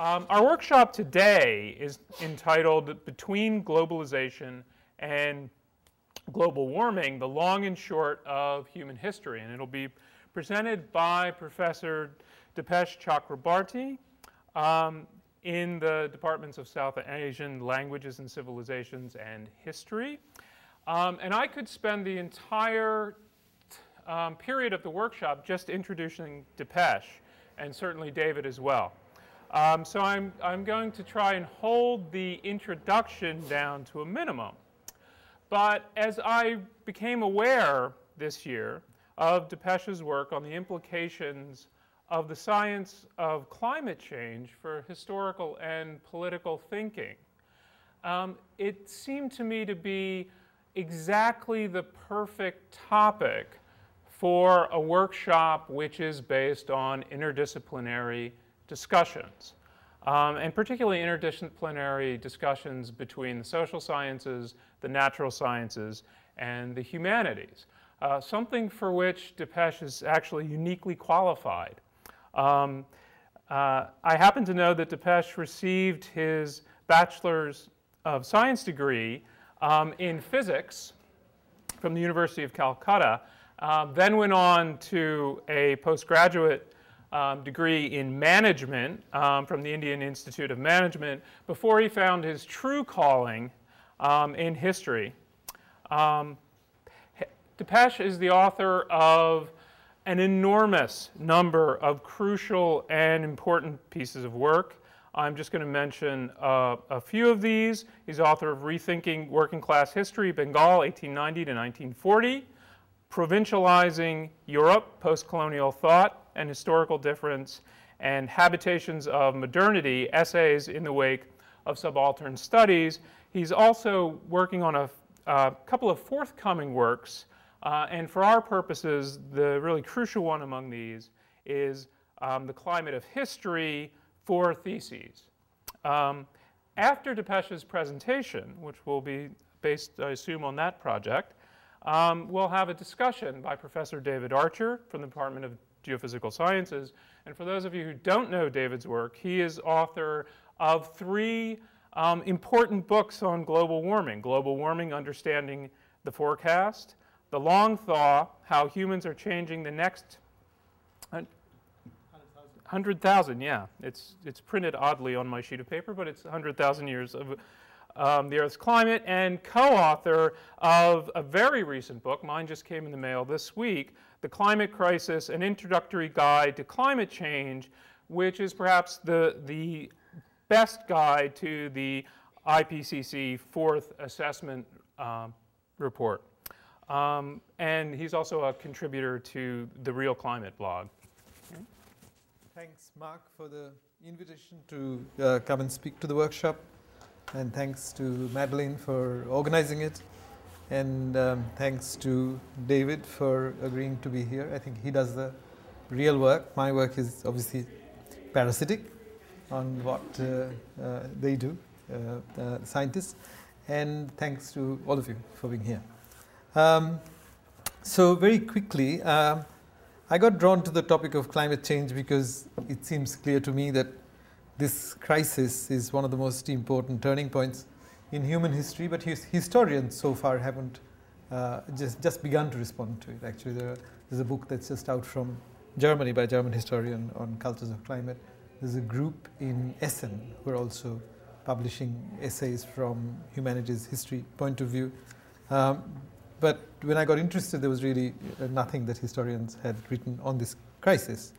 Our workshop today is entitled Between Globalization and Global Warming, the Long and Short of Human History. And it'll be presented by Professor Dipesh Chakrabarty in the Departments of South Asian Languages and Civilizations and History. And I could spend the entire period of the workshop just introducing Dipesh, and certainly David as well. So I'm going to try and hold the introduction down to a minimum. But as I became aware this year of Dipesh's work on the implications of the science of climate change for historical and political thinking, it seemed to me to be exactly the perfect topic for a workshop which is based on interdisciplinary discussions, and particularly interdisciplinary discussions between the social sciences, the natural sciences, and the humanities, something for which Dipesh is actually uniquely qualified. I happen to know that Dipesh received his Bachelor's of Science degree in physics from the University of Calcutta, then went on to a postgraduate degree in management from the Indian Institute of Management before he found his true calling in history. Dipesh is the author of an enormous number of crucial and important pieces of work. I'm just going to mention a few of these. He's author of Rethinking Working Class History, Bengal, 1890 to 1940, Provincializing Europe, Post-Colonial Thought and Historical Difference, and Habitations of Modernity, Essays in the Wake of Subaltern Studies. He's also working on a couple of forthcoming works, and for our purposes, the really crucial one among these is The Climate of History, 4 theses. After Dipesh's presentation, which will be based, I assume, on that project, we'll have a discussion by Professor David Archer from the Department of Geophysical Sciences. And for those of you who don't know David's work, he is author of 3 important books on global warming, Understanding the Forecast, The Long Thaw, How Humans Are Changing the Next 100,000, yeah. It's printed oddly on my sheet of paper, but it's 100,000 years of the Earth's climate, and co-author of a very recent book, mine just came in the mail this week, The Climate Crisis, An Introductory Guide to Climate Change, which is perhaps the best guide to the IPCC 4th assessment report. And he's also a contributor to the Real Climate blog. Okay. Thanks, Mark, for the invitation to come and speak to the workshop. And thanks to Madeline for organizing it. And thanks to David for agreeing to be here. I think he does the real work. My work is obviously parasitic on what they do, scientists. And thanks to all of you for being here. So very quickly, I got drawn to the topic of climate change because it seems clear to me that this crisis is one of the most important turning points in human history, but historians so far haven't just begun to respond to it. Actually, there's a book that's just out from Germany by a German historian on cultures of climate. There's a group in Essen who are also publishing essays from humanities history point of view. But when I got interested, there was really nothing that historians had written on this crisis.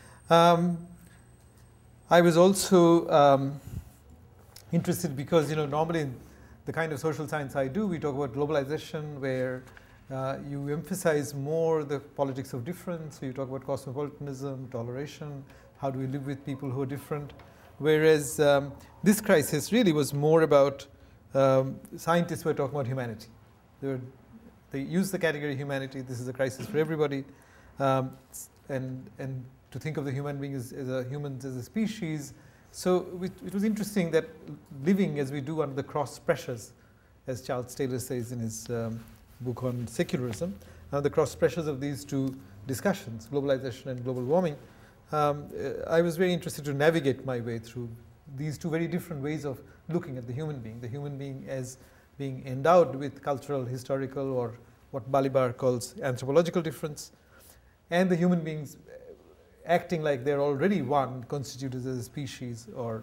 I was also interested because, normally in the kind of social science I do, we talk about globalization, where you emphasize more the politics of difference. So you talk about cosmopolitanism, toleration, how do we live with people who are different. Whereas this crisis really was more about scientists were talking about humanity. They use the category humanity. This is a crisis for everybody, and to think of the human being as humans as a species. So it was interesting that living as we do under the cross pressures, as Charles Taylor says in his book on secularism, the cross pressures of these two discussions, globalization and global warming, I was very interested to navigate my way through these two very different ways of looking at the human being as being endowed with cultural, historical, or what Balibar calls anthropological difference, and the human beings acting like they're already one, constituted as a species, or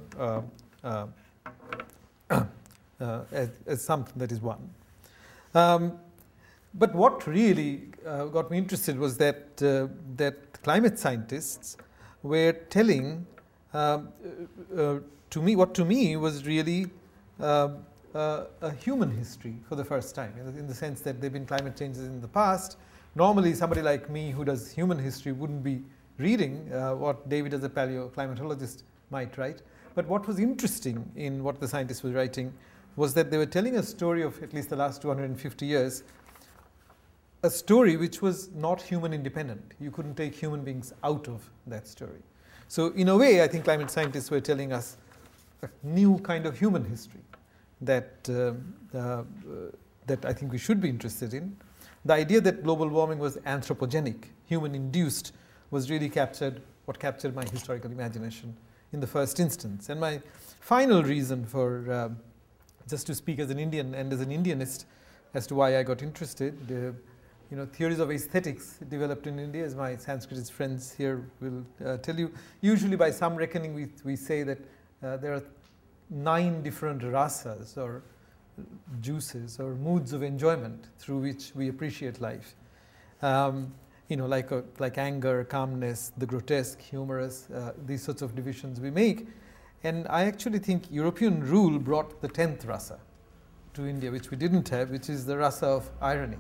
as something that is one. But what really got me interested was that climate scientists were telling to me was really a human history for the first time, in the sense that there have been climate changes in the past. Normally, somebody like me who does human history wouldn't be reading what David, as a paleoclimatologist, might write. But what was interesting in what the scientists were writing was that they were telling a story of at least the last 250 years, a story which was not human independent. You couldn't take human beings out of that story. So in a way, I think climate scientists were telling us a new kind of human history that I think we should be interested in. The idea that global warming was anthropogenic, human-induced, was really what captured my historical imagination in the first instance. And my final reason for, just to speak as an Indian and as an Indianist, as to why I got interested, theories of aesthetics developed in India, as my Sanskritist friends here will tell you. Usually by some reckoning we say that there are 9 different rasas, or juices, or moods of enjoyment through which we appreciate life. Like anger, calmness, the grotesque, humorous, these sorts of divisions we make. And I actually think European rule brought the 10th rasa to India, which we didn't have, which is the rasa of irony.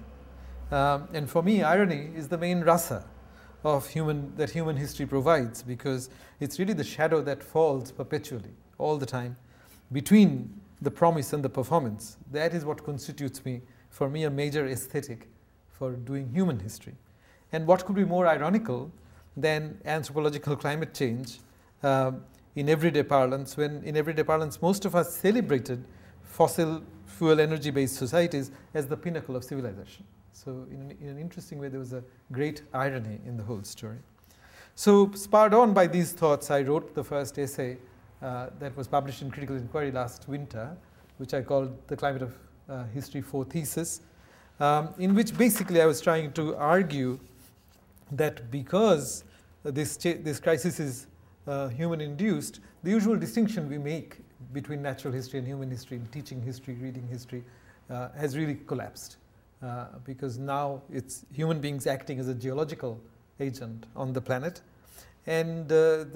And for me, irony is the main rasa of that human history provides, because it's really the shadow that falls perpetually, all the time, between the promise and the performance. That is what constitutes for me, a major aesthetic for doing human history. And what could be more ironical than anthropological climate change in everyday parlance, when in everyday parlance most of us celebrated fossil fuel energy-based societies as the pinnacle of civilization. So in an interesting way, there was a great irony in the whole story. So spurred on by these thoughts, I wrote the first essay that was published in Critical Inquiry last winter, which I called The Climate of History 4 Thesis, in which basically I was trying to argue that because this crisis is human-induced, the usual distinction we make between natural history and human history, in teaching history, reading history, has really collapsed. Because now it's human beings acting as a geological agent on the planet. And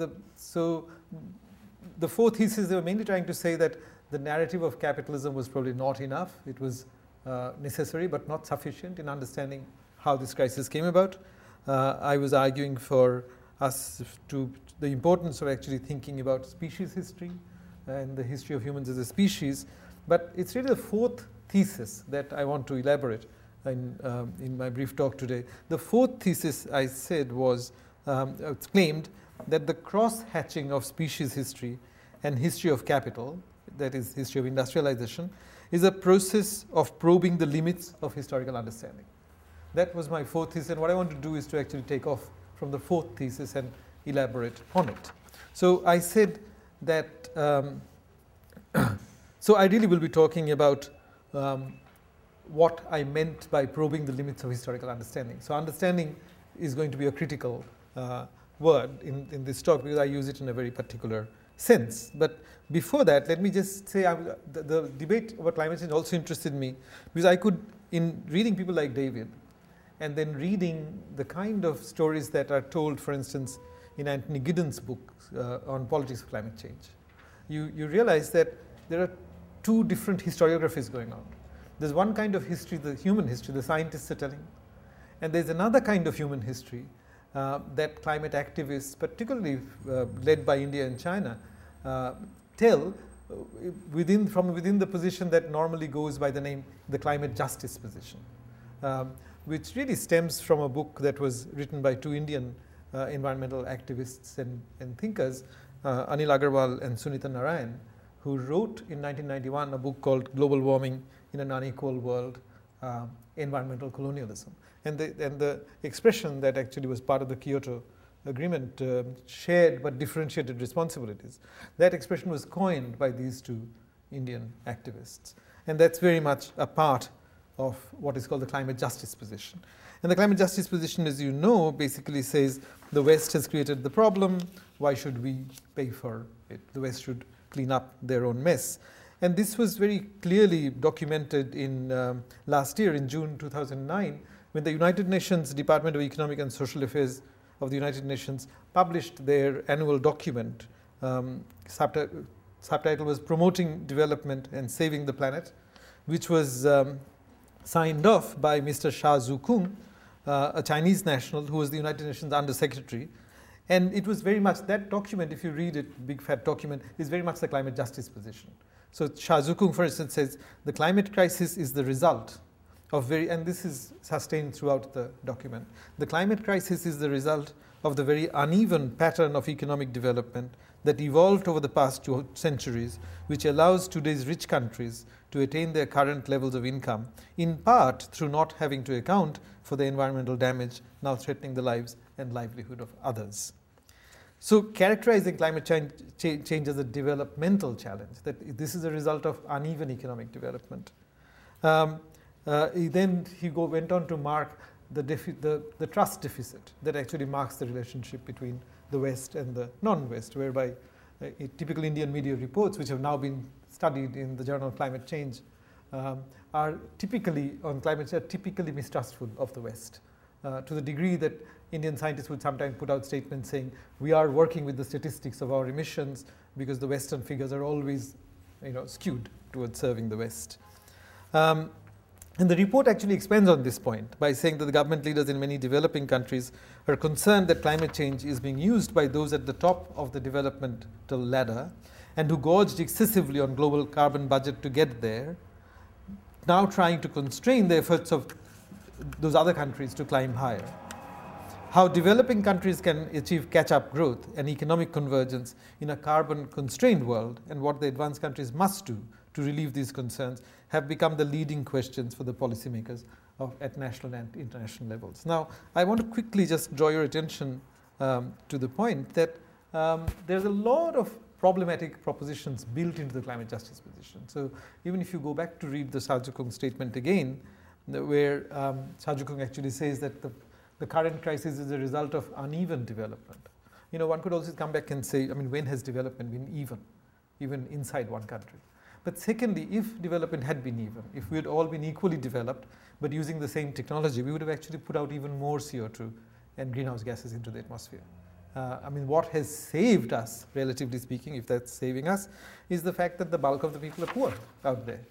so the 4th thesis, they were mainly trying to say that the narrative of capitalism was probably not enough. It was necessary but not sufficient in understanding how this crisis came about. I was arguing for us the importance of actually thinking about species history and the history of humans as a species. But it's really the 4th thesis that I want to elaborate in my brief talk today. The 4th thesis, I said, was claimed that the cross-hatching of species history and history of capital, that is history of industrialization, is a process of probing the limits of historical understanding. That was my 4th thesis, and what I want to do is to actually take off from the 4th thesis and elaborate on it. So I said that, so I really will be talking about what I meant by probing the limits of historical understanding. So understanding is going to be a critical word in this talk, because I use it in a very particular sense. But before that, let me just say the debate about climate change also interested me, because I could, in reading people like David, and then reading the kind of stories that are told, for instance, in Anthony Giddens' book on politics of climate change, you realize that there are 2 different historiographies going on. There's one kind of history, the human history, the scientists are telling, and there's another kind of human history that climate activists, particularly led by India and China, tell from within the position that normally goes by the name the climate justice position, which really stems from a book that was written by 2 Indian environmental activists and thinkers, Anil Agarwal and Sunita Narayan, who wrote in 1991 a book called Global Warming in an Unequal World, Environmental Colonialism. And the expression that actually was part of the Kyoto agreement, shared but differentiated responsibilities. That expression was coined by these two Indian activists. And that's very much a part of what is called the climate justice position. And the climate justice position, as you know, basically says the West has created the problem, why should we pay for it? The West should clean up their own mess. And this was very clearly documented in last year, in June 2009, when the United Nations Department of Economic and Social Affairs of the United Nations published their annual document. Subtitle was Promoting Development and Saving the Planet, which was signed off by Mr. Shah Zukung, a Chinese national who was the United Nations Under Secretary. And it was very much, that document, if you read it, big fat document, is very much the climate justice position. So Shah Zukung, for instance, says the climate crisis is the result of and this is sustained throughout the document. The climate crisis is the result of the very uneven pattern of economic development that evolved over the past 2 centuries, which allows today's rich countries to attain their current levels of income, in part through not having to account for the environmental damage now threatening the lives and livelihood of others. So characterizing climate change as a developmental challenge, that this is a result of uneven economic development. Then he went on to mark the trust deficit that actually marks the relationship between the West and the non-West, whereby typical Indian media reports, which have now been studied in the Journal of Climate Change, are typically mistrustful of the West, to the degree that Indian scientists would sometimes put out statements saying, we are working with the statistics of our emissions because the Western figures are always skewed towards serving the West. And the report actually expands on this point by saying that the government leaders in many developing countries are concerned that climate change is being used by those at the top of the developmental ladder and who gorged excessively on global carbon budget to get there, now trying to constrain the efforts of those other countries to climb higher. How developing countries can achieve catch-up growth and economic convergence in a carbon-constrained world, and what the advanced countries must do to relieve these concerns, have become the leading questions for the policymakers at national and international levels. Now, I want to quickly just draw your attention to the point that there's a lot of problematic propositions built into the climate justice position. So even if you go back to read the Shah Zukung statement again, where Shah Zukung actually says that the current crisis is a result of uneven development. One could also come back and say, when has development been even inside one country? But secondly, if development had been even, if we had all been equally developed, but using the same technology, we would have actually put out even more CO2 and greenhouse gases into the atmosphere. What has saved us, relatively speaking, if that's saving us, is the fact that the bulk of the people are poor out there.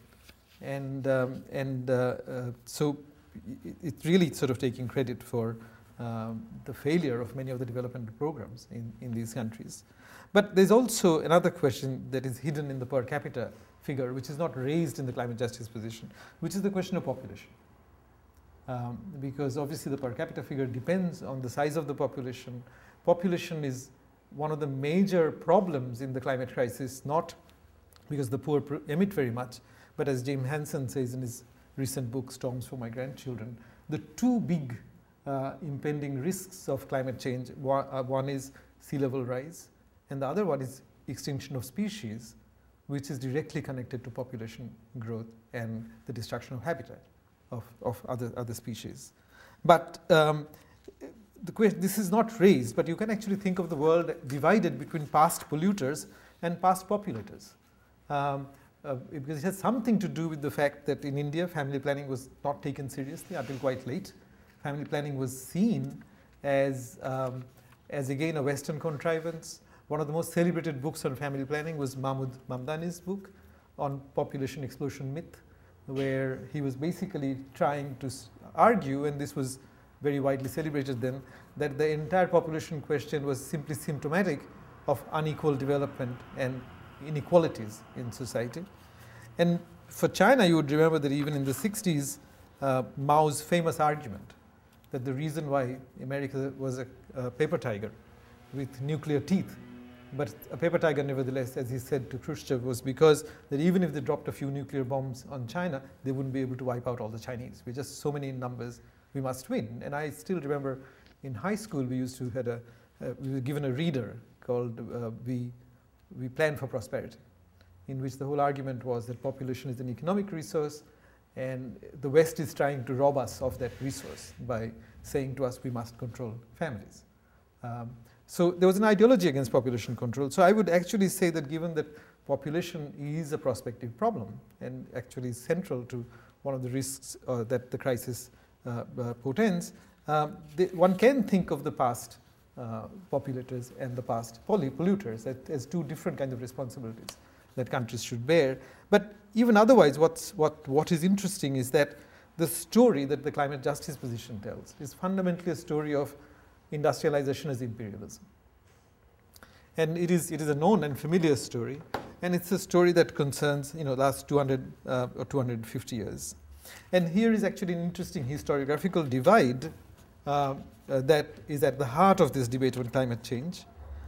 So it's really sort of taking credit for the failure of many of the development programs in these countries. But there's also another question that is hidden in the per capita figure, which is not raised in the climate justice position, which is the question of population. Because obviously the per capita figure depends on the size of the population. Population is one of the major problems in the climate crisis, not because the poor emit very much, but as James Hansen says in his recent book, Storms for My Grandchildren, the two big impending risks of climate change, one is sea level rise, and the other one is extinction of species, which is directly connected to population growth and the destruction of habitat of other species. But this is not raised, but you can actually think of the world divided between past polluters and past populators. Because it has something to do with the fact that in India, family planning was not taken seriously until quite late. Family planning was seen as again a Western contrivance. One of the most celebrated books on family planning was Mahmood Mamdani's book on population explosion myth, where he was basically trying to argue, and this was very widely celebrated then, that the entire population question was simply symptomatic of unequal development and inequalities in society. And for China, you would remember that even in the 60s, Mao's famous argument that the reason why America was a paper tiger with nuclear teeth, but a paper tiger nevertheless, as he said to Khrushchev, was because that even if they dropped a few nuclear bombs on China, they wouldn't be able to wipe out all the Chinese. We're just so many in numbers, we must win. And I still remember in high school, we used to had we were given a reader called We Plan for Prosperity, in which the whole argument was that population is an economic resource, and the West is trying to rob us of that resource by saying to us we must control families. So there was an ideology against population control. So I would actually say that given that population is a prospective problem and actually central to one of the risks that the crisis portends, one can think of the past populators and the past polluters as two different kinds of responsibilities that countries should bear. But even otherwise, what is interesting is that the story that the climate justice position tells is fundamentally a story of industrialization as imperialism. And it is a known and familiar story, and it's a story that concerns last 200 or 250 years. And here is actually an interesting historiographical divide that is at the heart of this debate on climate change.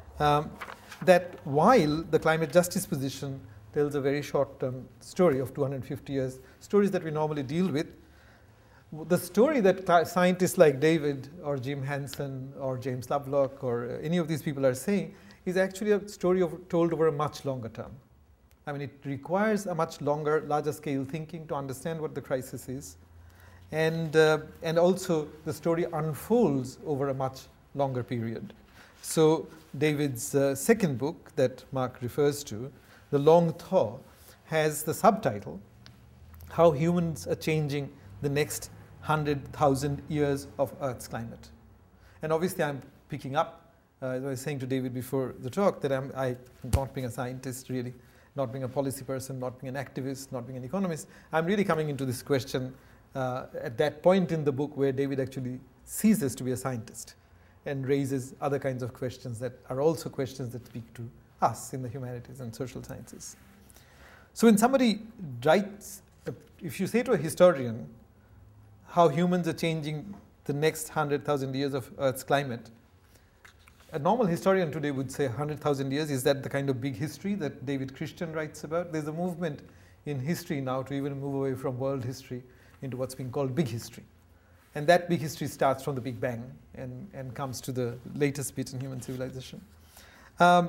That while the climate justice position tells a very short-term story of 250 years, stories that we normally deal with, the story that scientists like David or Jim Hansen or James Lovelock or any of these people are saying is actually a story told over a much longer term. I mean, it requires a much larger scale thinking to understand what the crisis is. And also the story unfolds over a much longer period. So David's second book that Mark refers to, The Long Thaw, has the subtitle, How Humans Are Changing the Next 100,000 Years of Earth's Climate. And obviously I'm picking up, as I was saying to David before the talk, that I'm not being a scientist really, not being a policy person, not being an activist, not being an economist. I'm really coming into this question at that point in the book where David actually ceases to be a scientist and raises other kinds of questions that are also questions that speak to us in the humanities and social sciences. So when somebody writes, if you say to a historian how humans are changing the next 100,000 years of Earth's climate, a normal historian today would say 100,000 years, is that the kind of big history that David Christian writes about? There's a movement in history now to even move away from world history into what's being called big history. And that big history starts from the Big Bang and comes to the latest bit in human civilization. I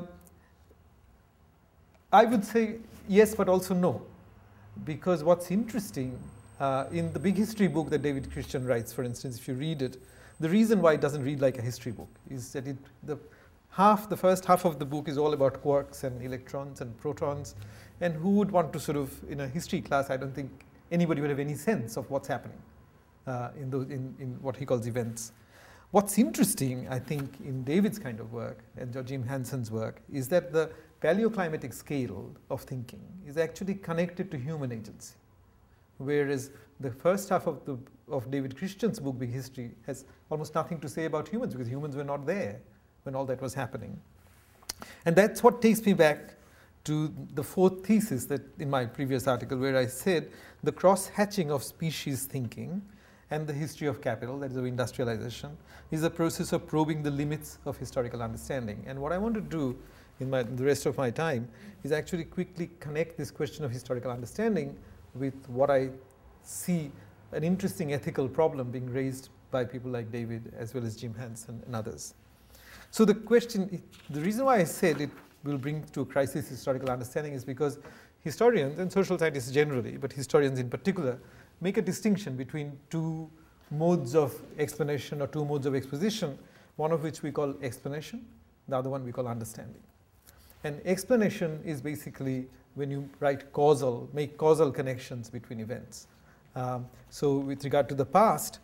would say yes, but also no. Because what's interesting, in the big history book that David Christian writes, for instance, if you read it, the reason why it doesn't read like a history book is that the first half of the book is all about quarks and electrons and protons. And who would want to sort of, in a history class, I don't think anybody would have any sense of what's happening in what he calls events. What's interesting, I think, in David's kind of work and Jim Hansen's work is that the paleoclimatic scale of thinking is actually connected to human agency. Whereas the first half of David Christian's book, Big History, has almost nothing to say about humans because humans were not there when all that was happening. And that's what takes me back to the fourth thesis that in my previous article, where I said the cross-hatching of species thinking and the history of capital, that is of industrialization, is a process of probing the limits of historical understanding. And what I want to do in the rest of my time is actually quickly connect this question of historical understanding with what I see an interesting ethical problem being raised by people like David as well as Jim Hansen and others. So the reason why I said it will bring to a crisis historical understanding is because historians and social scientists generally, but historians in particular, make a distinction between two modes of explanation or two modes of exposition, one of which we call explanation, the other one we call understanding. And explanation is basically when you make causal connections between events. So with regard to the past,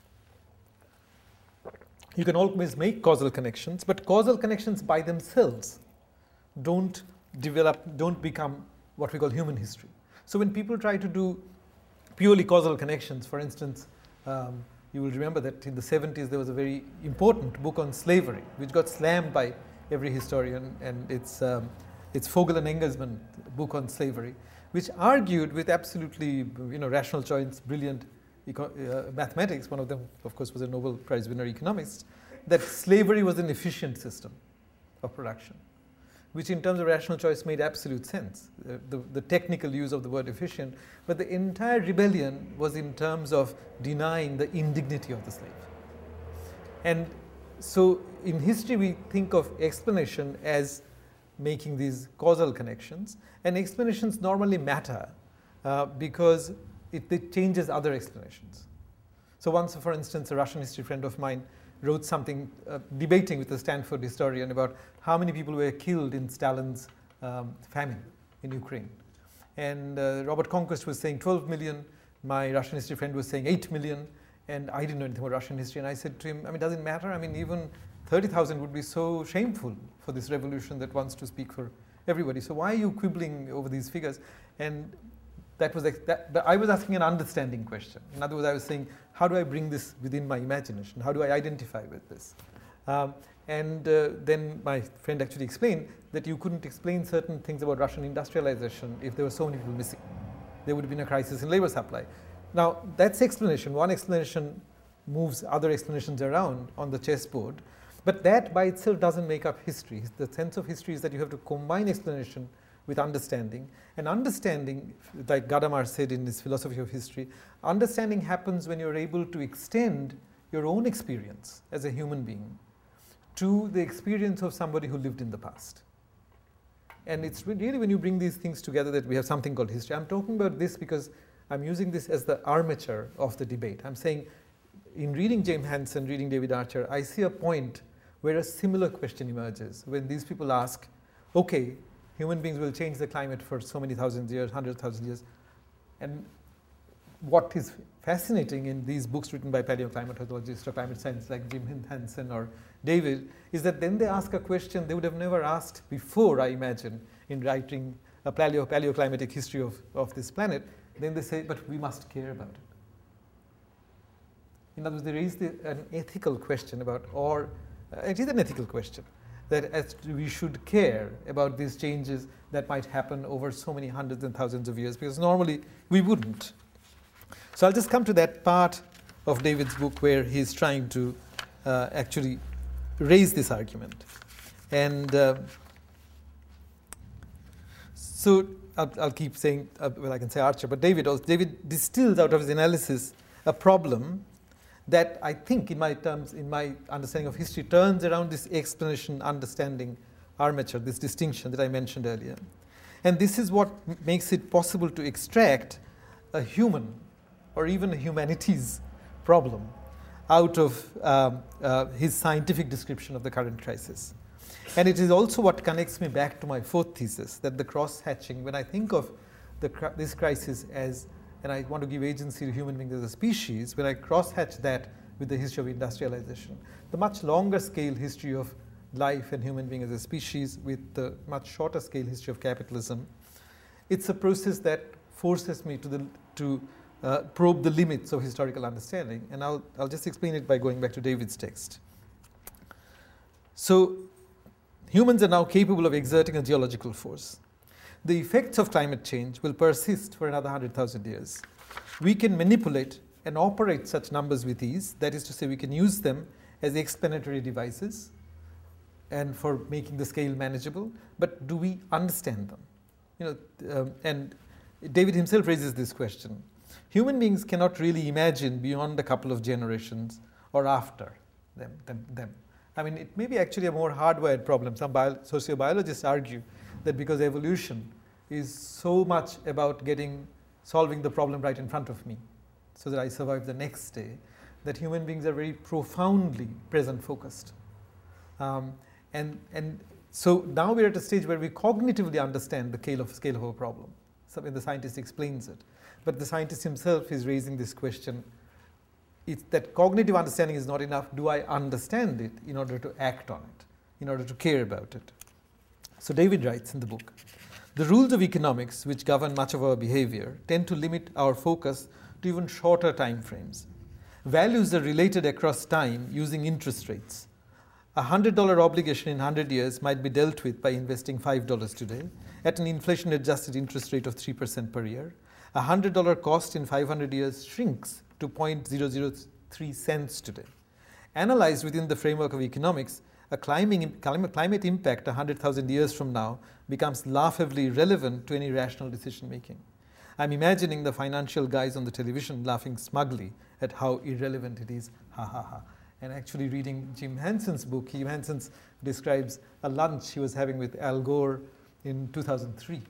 you can always make causal connections, but causal connections by themselves don't become what we call human history. So when people try to do purely causal connections, for instance, you will remember that in the 70s there was a very important book on slavery, which got slammed by every historian, and it's Fogel and Engelsman book on slavery, which argued with absolutely rational choice, brilliant mathematics. One of them, of course, was a Nobel Prize winner economist, that slavery was an efficient system of production, which in terms of rational choice made absolute sense, the technical use of the word efficient, but the entire rebellion was in terms of denying the indignity of the slave. And so in history, we think of explanation as making these causal connections, and explanations normally matter because it changes other explanations. So once, for instance, a Russian history friend of mine wrote something debating with a Stanford historian about how many people were killed in Stalin's famine in Ukraine. And Robert Conquest was saying 12 million. My Russian history friend was saying 8 million. And I didn't know anything about Russian history. And I said to him, I mean, does it matter? I mean, even 30,000 would be so shameful for this revolution that wants to speak for everybody. So why are you quibbling over these figures? And that was I was asking an understanding question. In other words, I was saying, how do I bring this within my imagination? How do I identify with this? Then my friend actually explained that you couldn't explain certain things about Russian industrialization if there were so many people missing. There would have been a crisis in labor supply. Now, that's explanation. One explanation moves other explanations around on the chessboard. But that by itself doesn't make up history. The sense of history is that you have to combine explanation with understanding. And understanding, like Gadamer said in his philosophy of history, understanding happens when you're able to extend your own experience as a human being to the experience of somebody who lived in the past. And it's really when you bring these things together that we have something called history. I'm talking about this because I'm using this as the armature of the debate. I'm saying in reading James Hansen, reading David Archer, I see a point where a similar question emerges when these people ask, okay, human beings will change the climate for so many thousand years, 100,000 years. And what is fascinating in these books written by paleoclimatologists or climate scientists like Jim Hansen or David is that then they ask a question they would have never asked before, I imagine, in writing a paleoclimatic history of this planet. Then they say, but we must care about it. In other words, they raise an ethical question about, or it is an ethical question, that we should care about these changes that might happen over so many hundreds and thousands of years, because normally we wouldn't. So I'll just come to that part of David's book where he's trying to actually raise this argument. And so I'll keep saying, well, I can say Archer, but David distills out of his analysis a problem that I think in my understanding of history turns around this explanation, understanding armature, this distinction that I mentioned earlier. And this is what makes it possible to extract a human or even a humanities problem out of his scientific description of the current crisis. And it is also what connects me back to my fourth thesis, that the cross-hatching, when I think of this crisis as, and I want to give agency to human beings as a species, when I cross-hatch that with the history of industrialization, the much longer scale history of life and human being as a species with the much shorter scale history of capitalism, it's a process that forces me to probe the limits of historical understanding. And I'll just explain it by going back to David's text. So humans are now capable of exerting a geological force. The effects of climate change will persist for another 100,000 years. We can manipulate and operate such numbers with ease. That is to say, we can use them as explanatory devices and for making the scale manageable. But do we understand them? And David himself raises this question. Human beings cannot really imagine beyond a couple of generations or after them. I mean, it may be actually a more hardwired problem. Some sociobiologists argue that because evolution is so much about solving the problem right in front of me so that I survive the next day, that human beings are very profoundly present focused. And so now we're at a stage where we cognitively understand the scale of a problem. So when the scientist explains it. But the scientist himself is raising this question. It's that cognitive understanding is not enough. Do I understand it in order to act on it, in order to care about it? So David writes in the book, the rules of economics which govern much of our behavior tend to limit our focus to even shorter time frames. Values are related across time using interest rates. A $100 obligation in 100 years might be dealt with by investing $5 today at an inflation-adjusted interest rate of 3% per year. A $100 cost in 500 years shrinks to 0.003 cents today. Analyzed within the framework of economics, a climate impact 100,000 years from now becomes laughably relevant to any rational decision making. I'm imagining the financial guys on the television laughing smugly at how irrelevant it is, ha ha ha. And actually reading Jim Hanson's book, Jim Hanson describes a lunch he was having with Al Gore in 2003,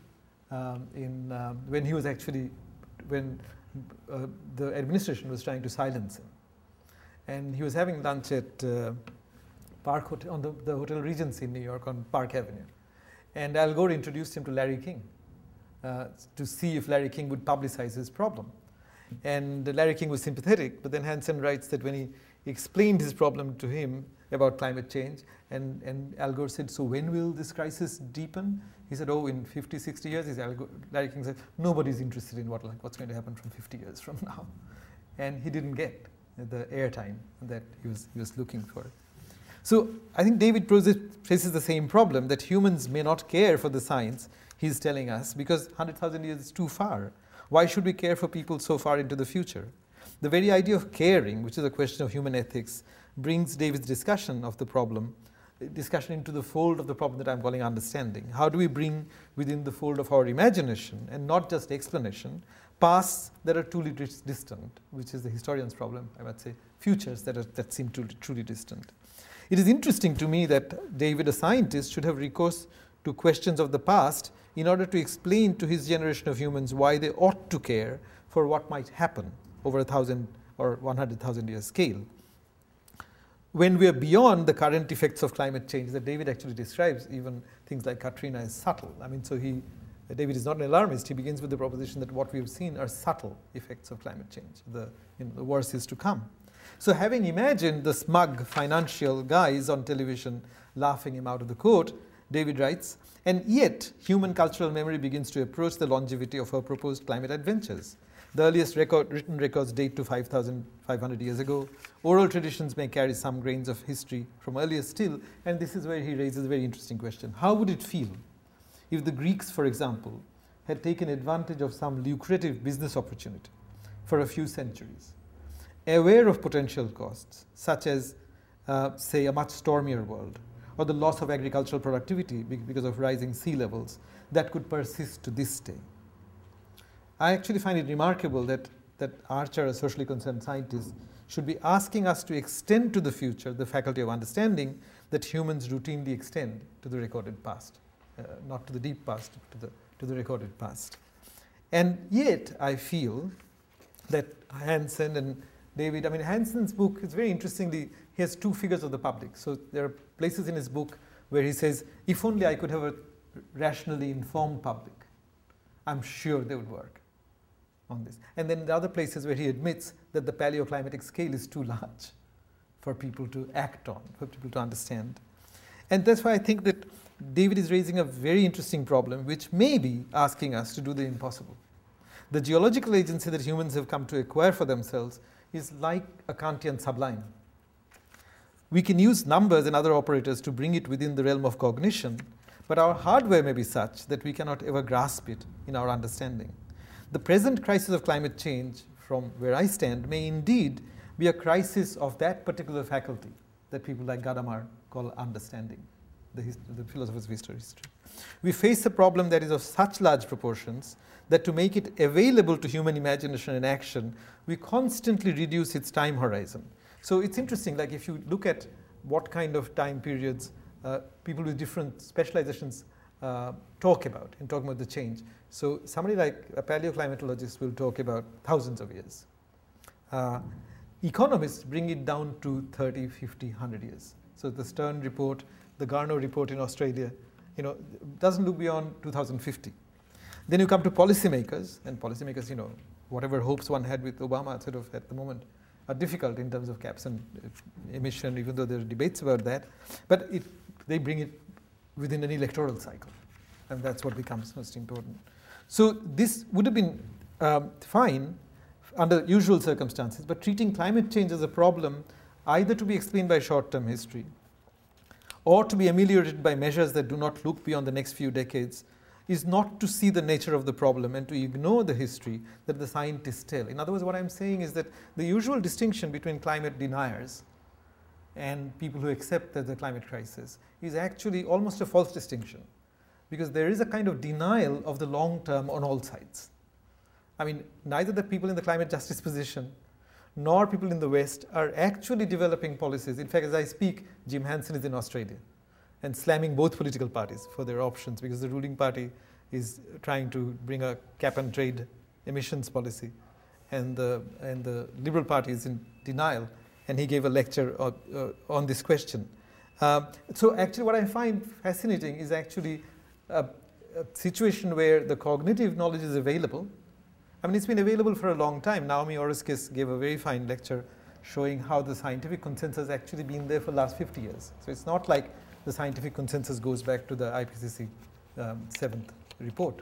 when he was actually, when the administration was trying to silence him. And he was having lunch at Park Hotel, on the Hotel Regency in New York on Park Avenue. And Al Gore introduced him to Larry King to see if Larry King would publicize his problem. And Larry King was sympathetic, but then Hanson writes that when he explained his problem to him about climate change, and Al Gore said, so when will this crisis deepen? He said, oh, in 50, 60 years. Larry King said, nobody's interested in what's going to happen from 50 years from now. And he didn't get the airtime that he was looking for. So I think David faces the same problem, that humans may not care for the science he's telling us because 100,000 years is too far. Why should we care for people so far into the future? The very idea of caring, which is a question of human ethics, brings David's discussion of the problem, discussion into the fold of the problem that I'm calling understanding. How do we bring within the fold of our imagination, and not just explanation, pasts that are truly distant, which is the historian's problem, I might say, futures that seem truly distant. It is interesting to me that David, a scientist, should have recourse to questions of the past in order to explain to his generation of humans why they ought to care for what might happen over 1,000 or 100,000 year scale. When we are beyond the current effects of climate change that David actually describes, even things like Katrina, as subtle. I mean, so David is not an alarmist. He begins with the proposition that what we have seen are subtle effects of climate change. The worst is to come. So having imagined the smug financial guys on television laughing him out of the court, David writes, and yet human cultural memory begins to approach the longevity of our proposed climate adventures. The earliest written records date to 5,500 years ago. Oral traditions may carry some grains of history from earlier still, and this is where he raises a very interesting question. How would it feel if the Greeks, for example, had taken advantage of some lucrative business opportunity for a few centuries, aware of potential costs, such as, say, a much stormier world, or the loss of agricultural productivity because of rising sea levels, that could persist to this day? I actually find it remarkable that Archer, a socially concerned scientist, should be asking us to extend to the future the faculty of understanding that humans routinely extend to the recorded past, not to the deep past, to the recorded past. And yet, I feel that Hanson and David, I mean, Hanson's book is very interestingly, he has two figures of the public. So there are places in his book where he says, if only I could have a rationally informed public, I'm sure they would work on this. And then the other places where he admits that the paleoclimatic scale is too large for people to act on, for people to understand. And that's why I think that David is raising a very interesting problem, which may be asking us to do the impossible. The geological agency that humans have come to acquire for themselves is like a Kantian sublime. We can use numbers and other operators to bring it within the realm of cognition, but our hardware may be such that we cannot ever grasp it in our understanding. The present crisis of climate change, from where I stand, may indeed be a crisis of that particular faculty that people like Gadamer call understanding, the philosophers of history. We face a problem that is of such large proportions that to make it available to human imagination and action, we constantly reduce its time horizon. So it's interesting, like if you look at what kind of time periods people with different specializations talk about in talking about the change. So somebody like a paleoclimatologist will talk about thousands of years. Economists bring it down to 30, 50, 100 years. So the Stern report, the Garnaut report in Australia, doesn't look beyond 2050. Then you come to policymakers, and policymakers, whatever hopes one had with Obama sort of at the moment are difficult in terms of caps and emission, even though there are debates about that. But they bring it within an electoral cycle, and that's what becomes most important. So this would have been fine under usual circumstances, but treating climate change as a problem either to be explained by short-term history or to be ameliorated by measures that do not look beyond the next few decades is not to see the nature of the problem and to ignore the history that the scientists tell. In other words, what I'm saying is that the usual distinction between climate deniers and people who accept that the climate crisis is actually almost a false distinction, because there is a kind of denial of the long term on all sides. I mean, neither the people in the climate justice position nor people in the West are actually developing policies. In fact, as I speak, Jim Hansen is in Australia and slamming both political parties for their options, because the ruling party is trying to bring a cap and trade emissions policy, and the Liberal Party is in denial, and he gave a lecture on this question. So actually what I find fascinating is actually a situation where the cognitive knowledge is available. I mean, it's been available for a long time. Naomi Oreskes gave a very fine lecture showing how the scientific consensus has actually been there for the last 50 years. So it's not like the scientific consensus goes back to the IPCC 7th report.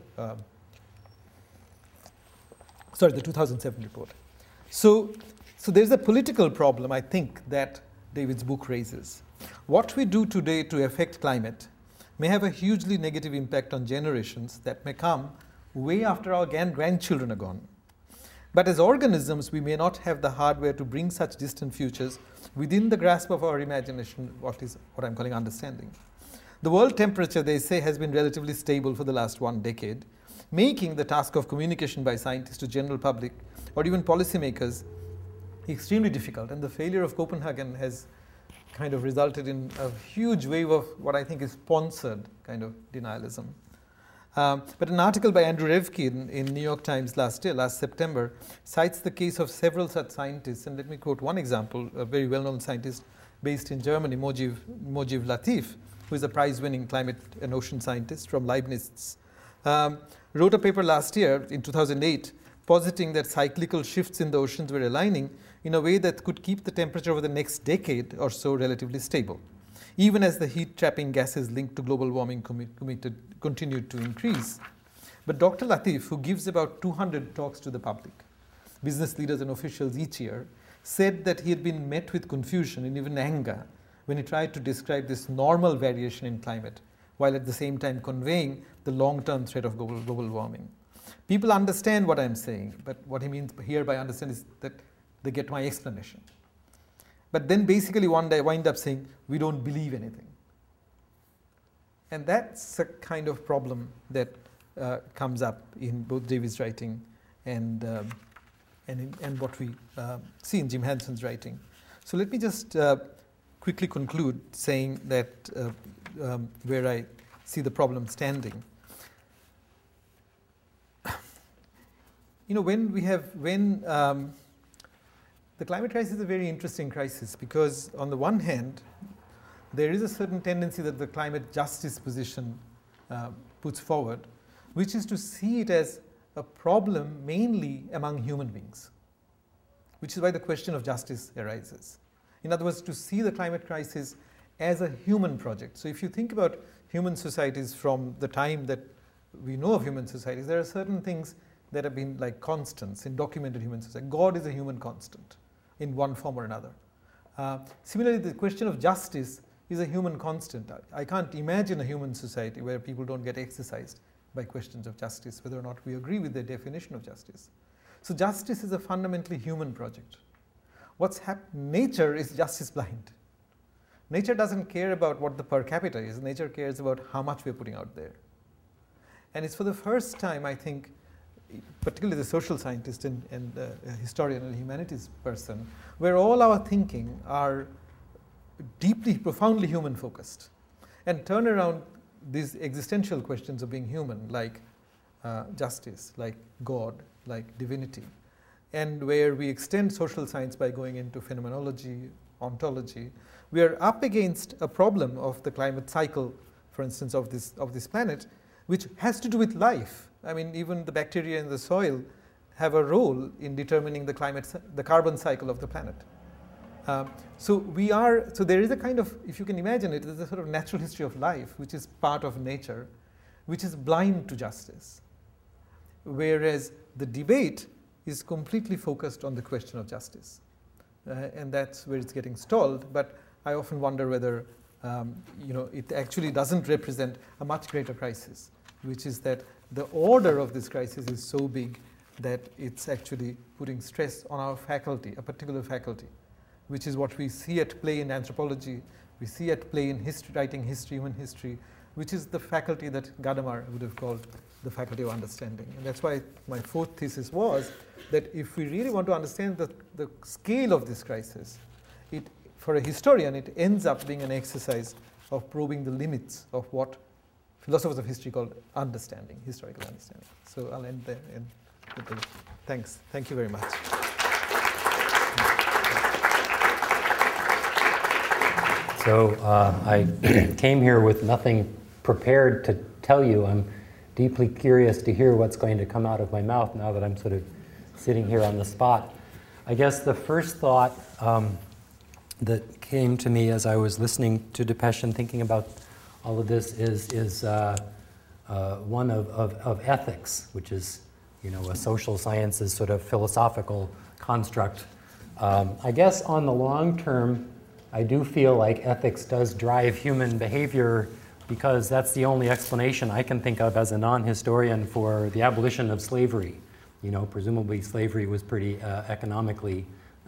Sorry, the 2007 report. So there's a political problem, I think, that David's book raises. What we do today to affect climate may have a hugely negative impact on generations that may come way after our grandchildren are gone. But as organisms, we may not have the hardware to bring such distant futures within the grasp of our imagination, what I'm calling understanding. The world temperature, they say, has been relatively stable for the last 1 decade, making the task of communication by scientists to general public or even policymakers extremely difficult. And the failure of Copenhagen has kind of resulted in a huge wave of what I think is sponsored kind of denialism. But an article by Andrew Revkin in New York Times last September, cites the case of several such scientists. And let me quote one example, a very well-known scientist based in Germany, Mojiv Latif, who is a prize-winning climate and ocean scientist from Leibniz, wrote a paper last year in 2008 positing that cyclical shifts in the oceans were aligning in a way that could keep the temperature over the next decade or so relatively stable, even as the heat-trapping gases linked to global warming continued to increase. But Dr. Latif, who gives about 200 talks to the public, business leaders and officials each year, said that he had been met with confusion and even anger when he tried to describe this normal variation in climate, while at the same time conveying the long-term threat of global warming. People understand what I'm saying, but what he means here by understand is that they get my explanation. But then basically one day wind up saying, we don't believe anything. And that's a kind of problem that comes up in both David's writing and what we see in Jim Hansen's writing. So let me just quickly conclude saying that where I see the problem standing. You know, the climate crisis is a very interesting crisis because on the one hand, there is a certain tendency that the climate justice position puts forward, which is to see it as a problem mainly among human beings, which is why the question of justice arises. In other words, to see the climate crisis as a human project. So if you think about human societies from the time that we know of human societies, there are certain things that have been like constants in documented human society. God is a human constant in one form or another. Similarly, the question of justice is a human constant. I can't imagine a human society where people don't get exercised by questions of justice, whether or not we agree with their definition of justice. So justice is a fundamentally human project. Nature is justice blind. Nature doesn't care about what the per capita is. Nature cares about how much we're putting out there. And it's for the first time, I think, particularly the social scientist and historian and humanities person, where all our thinking are deeply, profoundly human focused and turn around these existential questions of being human, like justice, like God, like divinity, and where we extend social science by going into phenomenology, ontology. We are up against a problem of the climate cycle, for instance, of this planet, which has to do with life. I mean, even the bacteria in the soil have a role in determining the carbon cycle of the planet. So there is a kind of, if you can imagine it, there's a sort of natural history of life, which is part of nature, which is blind to justice. Whereas the debate is completely focused on the question of justice. And that's where it's getting stalled. But I often wonder whether it actually doesn't represent a much greater crisis, which is that the order of this crisis is so big that it's actually putting stress on our faculty, a particular faculty, which is what we see at play in anthropology, we see at play in history, writing history, human history, which is the faculty that Gadamer would have called the faculty of understanding. And that's why my fourth thesis was that if we really want to understand the scale of this crisis, for a historian, it ends up being an exercise of probing the limits of what philosophers of history call understanding, historical understanding. So I'll end there. Thanks. Thank you very much. So I came here with nothing prepared to tell you. I'm deeply curious to hear what's going to come out of my mouth now that I'm sort of sitting here on the spot. I guess the first thought that came to me as I was listening to Dipesh and thinking about all of this is one of ethics, which is, a social sciences sort of philosophical construct. I guess on the long term, I do feel like ethics does drive human behavior because that's the only explanation I can think of as a non-historian for the abolition of slavery. Presumably slavery was pretty economically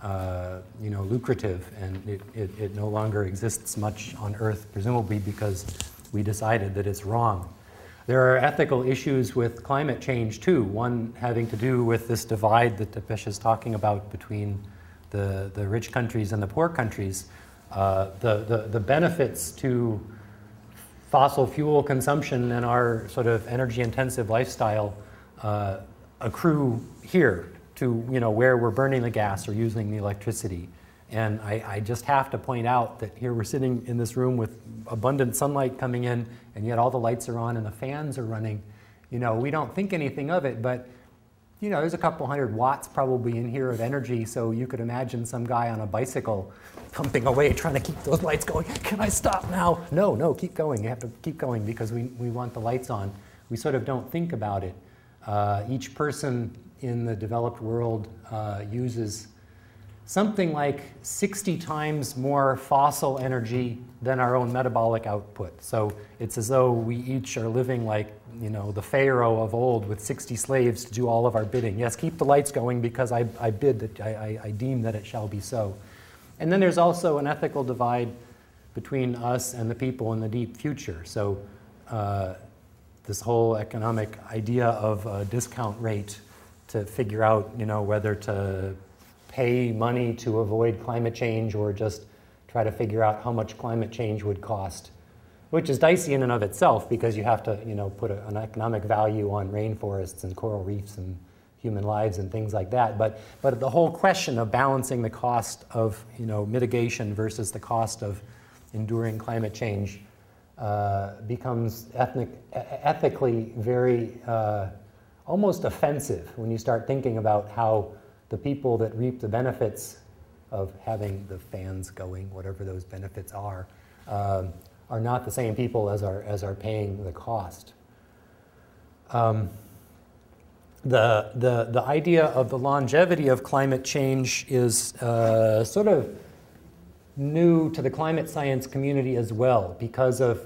lucrative, and it no longer exists much on Earth, presumably because we decided that it's wrong. There are ethical issues with climate change too, one having to do with this divide that Dipesh is talking about between the rich countries and the poor countries. The benefits to fossil fuel consumption and our sort of energy-intensive lifestyle accrue here to where we're burning the gas or using the electricity. And I just have to point out that here we're sitting in this room with abundant sunlight coming in, and yet all the lights are on and the fans are running. We don't think anything of it, but there's a couple hundred watts probably in here of energy, so you could imagine some guy on a bicycle pumping away trying to keep those lights going. Can I stop now? No, keep going. You have to keep going because we want the lights on. We sort of don't think about it. Each person in the developed world uses something like 60 times more fossil energy than our own metabolic output. So it's as though we each are living like, the Pharaoh of old with 60 slaves to do all of our bidding. Yes, keep the lights going because I bid that I deem that it shall be so. And then there's also an ethical divide between us and the people in the deep future. So this whole economic idea of a discount rate to figure out, whether to pay money to avoid climate change or just try to figure out how much climate change would cost, which is dicey in and of itself because you have to, put an economic value on rainforests and coral reefs and human lives and things like that. But the whole question of balancing the cost of, mitigation versus the cost of enduring climate change becomes ethically very almost offensive when you start thinking about how the people that reap the benefits of having the fans going, whatever those benefits are not the same people as are paying the cost. The idea of the longevity of climate change is sort of new to the climate science community as well because of,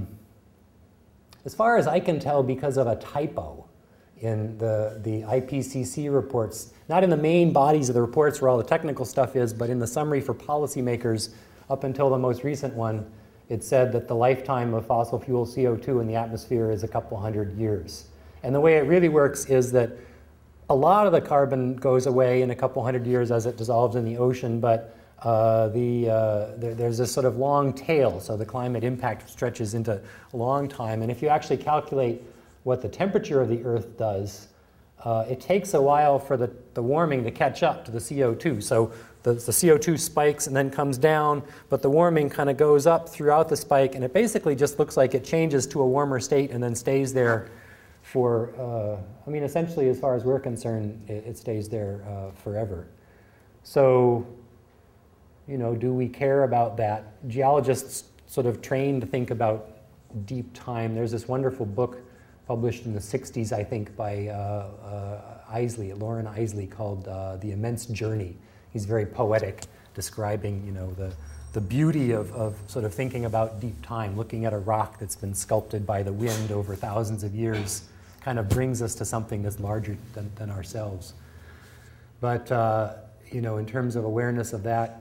as far as I can tell, because of a typo in the IPCC reports, not in the main bodies of the reports where all the technical stuff is, but in the summary for policymakers up until the most recent one, it said that the lifetime of fossil fuel CO2 in the atmosphere is a couple hundred years. And the way it really works is that a lot of the carbon goes away in a couple hundred years as it dissolves in the ocean, but there's this sort of long tail, so the climate impact stretches into a long time. And if you actually calculate what the temperature of the Earth does, it takes a while for the warming to catch up to the CO2. So the CO2 spikes and then comes down, but the warming kind of goes up throughout the spike, and it basically just looks like it changes to a warmer state and then stays there for, essentially as far as we're concerned, it stays there forever. So, do we care about that? Geologists sort of trained to think about deep time. There's this wonderful book published in the 60s, I think, by Loren Eiseley called The Immense Journey. He's very poetic, describing, the beauty of sort of thinking about deep time, looking at a rock that's been sculpted by the wind over thousands of years, kind of brings us to something that's larger than ourselves. But, in terms of awareness of that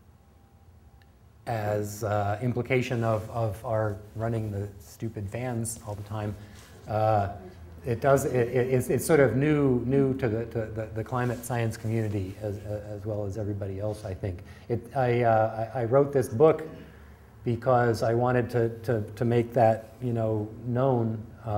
as implication of our running the stupid fans all the time, It does. It's sort of new to the climate science community as well as everybody else, I think. I wrote this book because I wanted to make that known.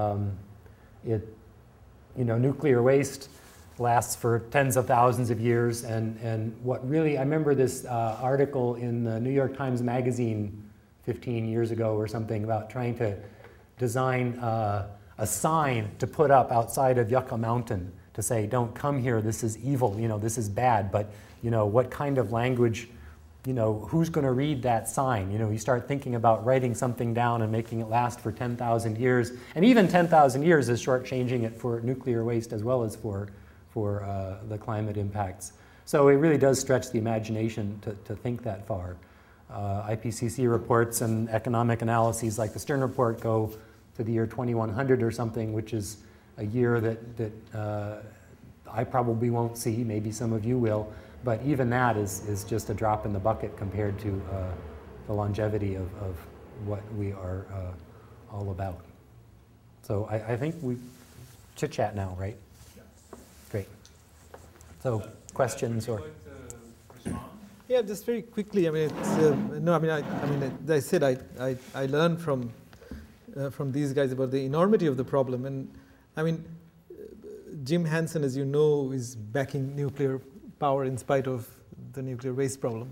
Nuclear waste lasts for tens of thousands of years, and what really I remember this article in the New York Times Magazine 15 years ago or something about trying to design a sign to put up outside of Yucca Mountain to say, don't come here, this is evil, this is bad, but what kind of language, who's going to read that sign? You start thinking about writing something down and making it last for 10,000 years, and even 10,000 years is shortchanging it for nuclear waste as well as for the climate impacts. So it really does stretch the imagination to think that far. IPCC reports and economic analyses like the Stern Report go to the year 2100 or something, which is a year that I probably won't see, maybe some of you will, but even that is just a drop in the bucket compared to the longevity of what we are all about. So I think we chit-chat now, right? Yes. Great. So questions or? Yeah, just very quickly. I mean, as I said, I learned from these guys about the enormity of the problem, and I mean, Jim Hansen, as you know, is backing nuclear power in spite of the nuclear waste problem.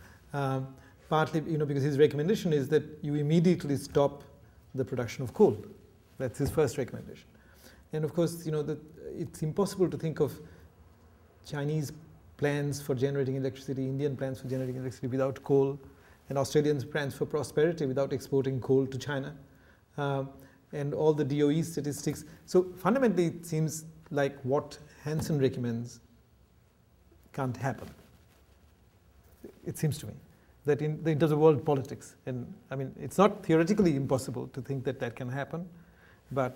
Partly, because his recommendation is that you immediately stop the production of coal. That's his first recommendation. And of course, it's impossible to think of Chinese plans for generating electricity, Indian plans for generating electricity without coal, and Australians' plans for prosperity without exporting coal to China, and all the DOE statistics. So fundamentally, it seems like what Hansen recommends can't happen. It seems to me that in terms of world politics, and I mean, it's not theoretically impossible to think that can happen, but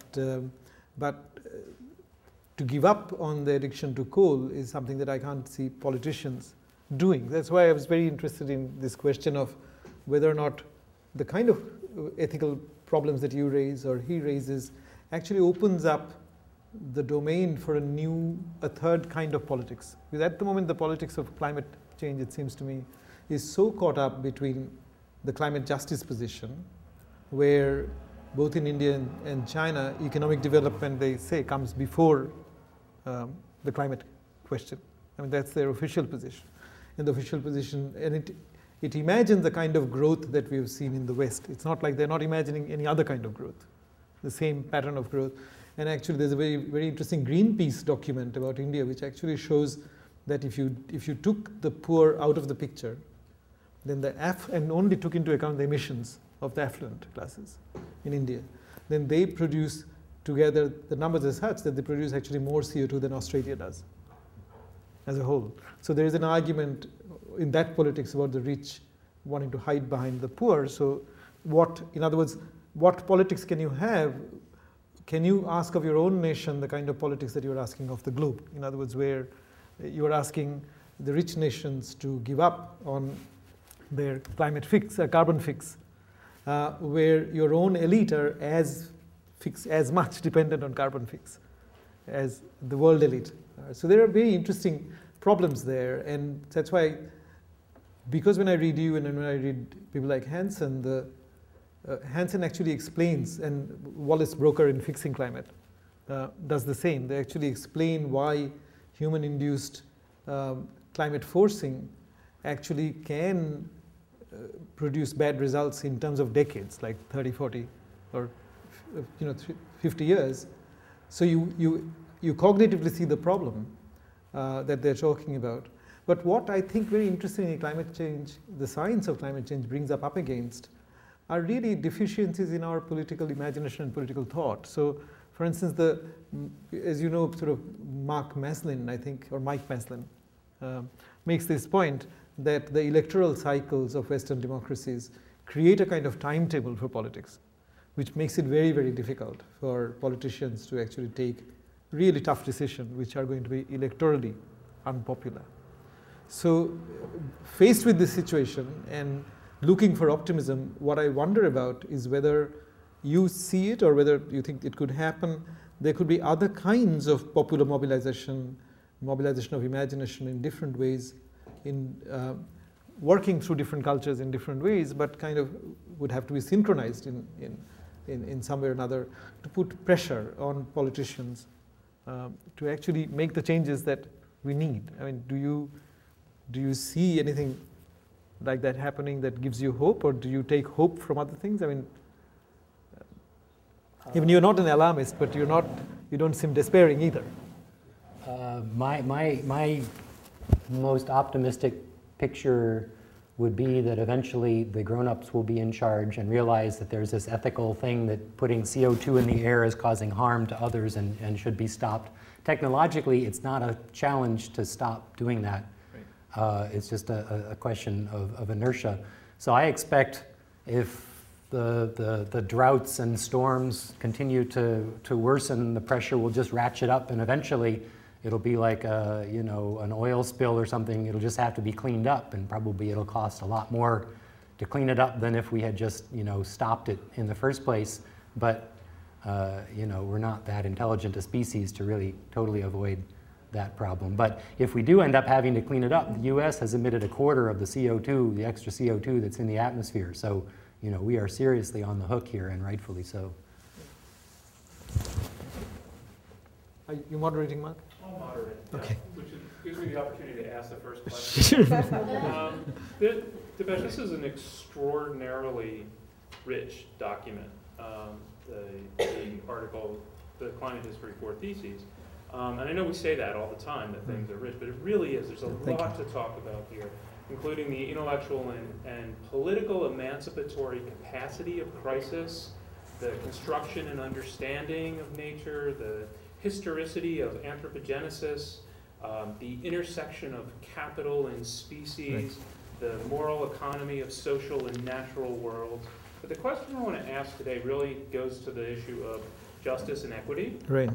to give up on the addiction to coal is something that I can't see politicians doing. That's why I was very interested in this question of whether or not the kind of ethical problems that you raise or he raises actually opens up the domain for a third kind of politics. Because at the moment, the politics of climate change, it seems to me, is so caught up between the climate justice position, where both in India and China, economic development, they say, comes before the climate question. I mean, that's their official position. And the official position, and it imagines the kind of growth that we've seen in the West. It's not like they're not imagining any other kind of growth, the same pattern of growth. And actually, there's a very, very interesting Greenpeace document about India, which actually shows that if you took the poor out of the picture, then and only took into account the emissions of the affluent classes in India, then they produce together, the numbers are such that they produce actually more CO2 than Australia does as a whole. So there is an argument in that politics about the rich wanting to hide behind the poor. So in other words, what politics can you have? Can you ask of your own nation the kind of politics that you're asking of the globe? In other words, where you're asking the rich nations to give up on their climate fix, carbon fix, where your own elite are as much dependent on carbon fix as the world elite. So there are very interesting problems there, and that's why, because when I read you and when I read people like Hansen, Hansen actually explains, and Wallace Broecker in Fixing Climate does the same. They actually explain why human-induced climate forcing actually can produce bad results in terms of decades, like 30, 40, or 50 years. So you cognitively see the problem that they're talking about. But what I think very interesting in climate change, the science of climate change brings up against, are really deficiencies in our political imagination and political thought. So, for instance, as you know, sort of Mark Maslin, I think, or Mike Maslin, makes this point that the electoral cycles of Western democracies create a kind of timetable for politics, which makes it very, very difficult for politicians to actually take really tough decisions, which are going to be electorally unpopular. So, faced with this situation and looking for optimism, what I wonder about is whether you see it or whether you think it could happen, there could be other kinds of popular mobilization of imagination in different ways, in working through different cultures in different ways, but kind of would have to be synchronized in some way or another to put pressure on politicians to actually make the changes that we need. I mean, do you see anything like that happening that gives you hope, or do you take hope from other things? I mean, even you're not an alarmist, but you don't seem despairing either. My most optimistic picture would be that eventually the grown-ups will be in charge and realize that there's this ethical thing that putting CO2 in the air is causing harm to others and should be stopped. Technologically, it's not a challenge to stop doing that. Right. It's just a question of inertia. So I expect if the droughts and storms continue to worsen, the pressure will just ratchet up, and eventually it'll be like an oil spill or something. It'll just have to be cleaned up, and probably it'll cost a lot more to clean it up than if we had just stopped it in the first place. But we're not that intelligent a species to really totally avoid that problem. But if we do end up having to clean it up, the U.S. has emitted a quarter of the CO2, the extra CO2 that's in the atmosphere. So we are seriously on the hook here, and rightfully so. Are you moderating, Mark? I'll moderate. Okay. Yeah, which gives me the opportunity to ask the first question. Dipesh, this is an extraordinarily rich document, the article, the Climate History 4 Theses. And I know we say that all the time, that things are rich, but it really is. There's a lot to talk about here, including the intellectual and political emancipatory capacity of crisis, the construction and understanding of nature, the historicity of anthropogenesis, the intersection of capital and species, the moral economy of social and natural worlds. But the question I want to ask today really goes to the issue of justice and equity. Right.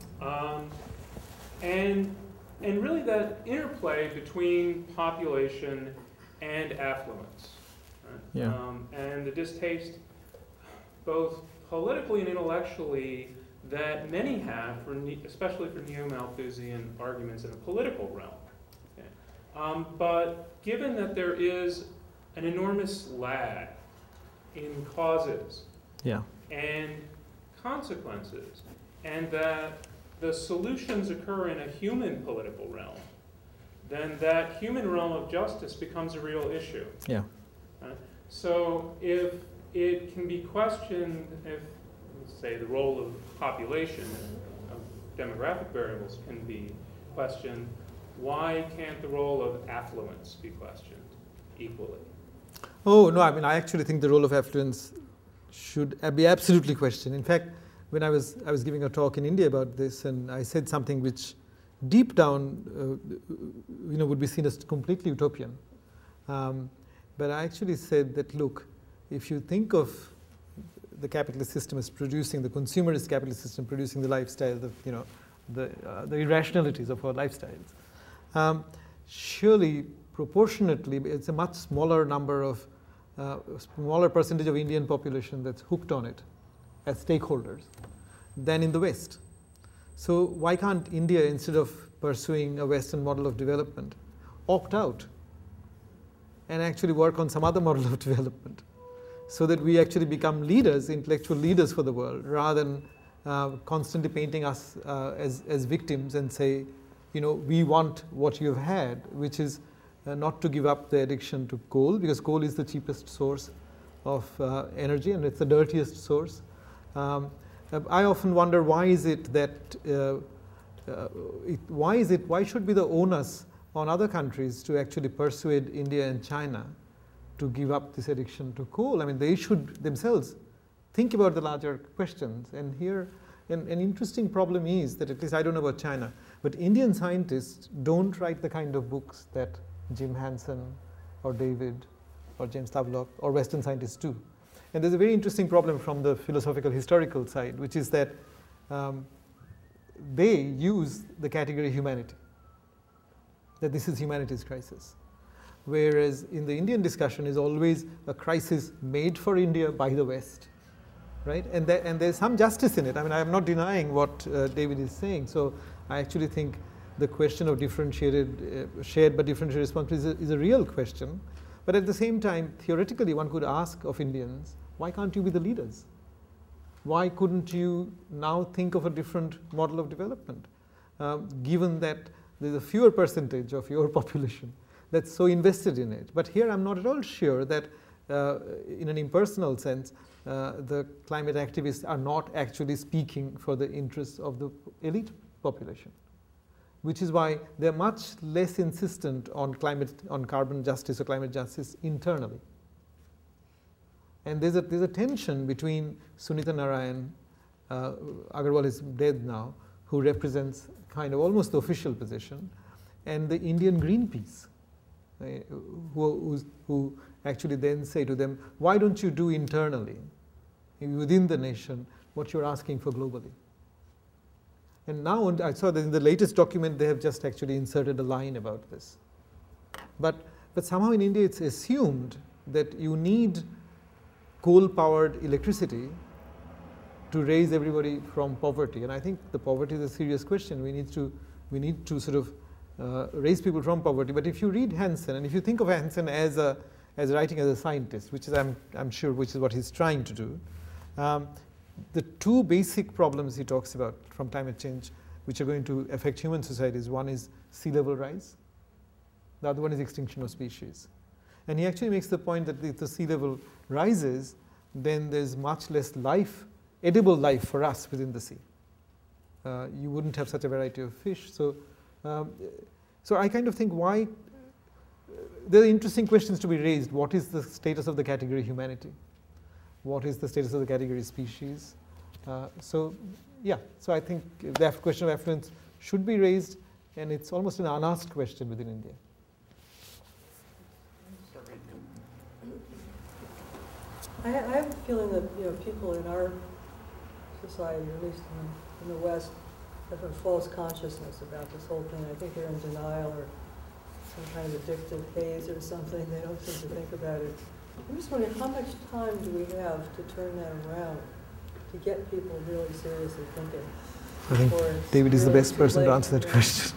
And really that interplay between population and affluence. Right? Yeah. And the distaste, both politically and intellectually, that many have, especially for neo-Malthusian arguments in the political realm. Okay. But given that there is an enormous lag in causes and consequences, and that the solutions occur in a human political realm, then that human realm of justice becomes a real issue. Yeah. Right? So if it can be questioned, if, let's say, the role of population of demographic variables can be questioned, why can't the role of affluence be questioned equally? Oh, no, I mean, I actually think the role of affluence should be absolutely questioned. In fact, when I was giving a talk in India about this, and I said something which deep down would be seen as completely utopian. But I actually said that, look, if you think of the capitalist system as producing, the consumerist capitalist system producing the lifestyle, the irrationalities of our lifestyles, surely proportionately it's a much smaller number of, smaller percentage of Indian population that's hooked on it as stakeholders than in the West. So why can't India, instead of pursuing a Western model of development, opt out and actually work on some other model of development so that we actually become leaders, intellectual leaders for the world, rather than constantly painting us as victims and say, we want what you've had, which is not to give up the addiction to coal, because coal is the cheapest source of energy and it's the dirtiest source. I often wonder, why is it that why should be the onus on other countries to actually persuade India and China to give up this addiction to coal? I mean, they should themselves think about the larger questions. And here, an interesting problem is that, at least I don't know about China, but Indian scientists don't write the kind of books that Jim Hansen or David or James Lovelock or Western scientists do. And there's a very interesting problem from the philosophical historical side, which is that they use the category humanity, that this is humanity's crisis. Whereas in the Indian discussion is always a crisis made for India by the West, right? And there's some justice in it. I mean, I'm not denying what David is saying. So I actually think the question of differentiated, shared but differentiated responsibility is a real question. But at the same time, theoretically, one could ask of Indians, why can't you be the leaders? Why couldn't you now think of a different model of development, given that there's a fewer percentage of your population that's so invested in it? But here I'm not at all sure that in an impersonal sense, the climate activists are not actually speaking for the interests of the elite population, which is why they're much less insistent on carbon justice or climate justice internally. And there's a tension between Sunita Narayan, Agarwal is dead now, who represents kind of almost the official position, and the Indian Greenpeace, who actually then say to them, why don't you do internally, within the nation, what you're asking for globally? And now, I saw that in the latest document, they have just actually inserted a line about this. But somehow in India, it's assumed that you need coal-powered electricity to raise everybody from poverty. And I think the poverty is a serious question. We need to sort of raise people from poverty. But if you read Hansen, and if you think of Hansen as writing as a scientist, which is I'm sure which is what he's trying to do, the two basic problems he talks about from climate change, which are going to affect human societies, one is sea level rise, the other one is extinction of species. And he actually makes the point that if the sea level rises, then there's much less life, edible life for us within the sea. You wouldn't have such a variety of fish. So I kind of think why, there are interesting questions to be raised. What is the status of the category humanity? What is the status of the category species? So I think the question of affluence should be raised, and it's almost an unasked question within India. I have a feeling that people in our society, or at least in the West, have a false consciousness about this whole thing. I think they're in denial or some kind of addictive haze or something. They don't seem to think about it. I'm just wondering, how much time do we have to turn that around, to get people really seriously thinking? I think David is the best person to answer that question.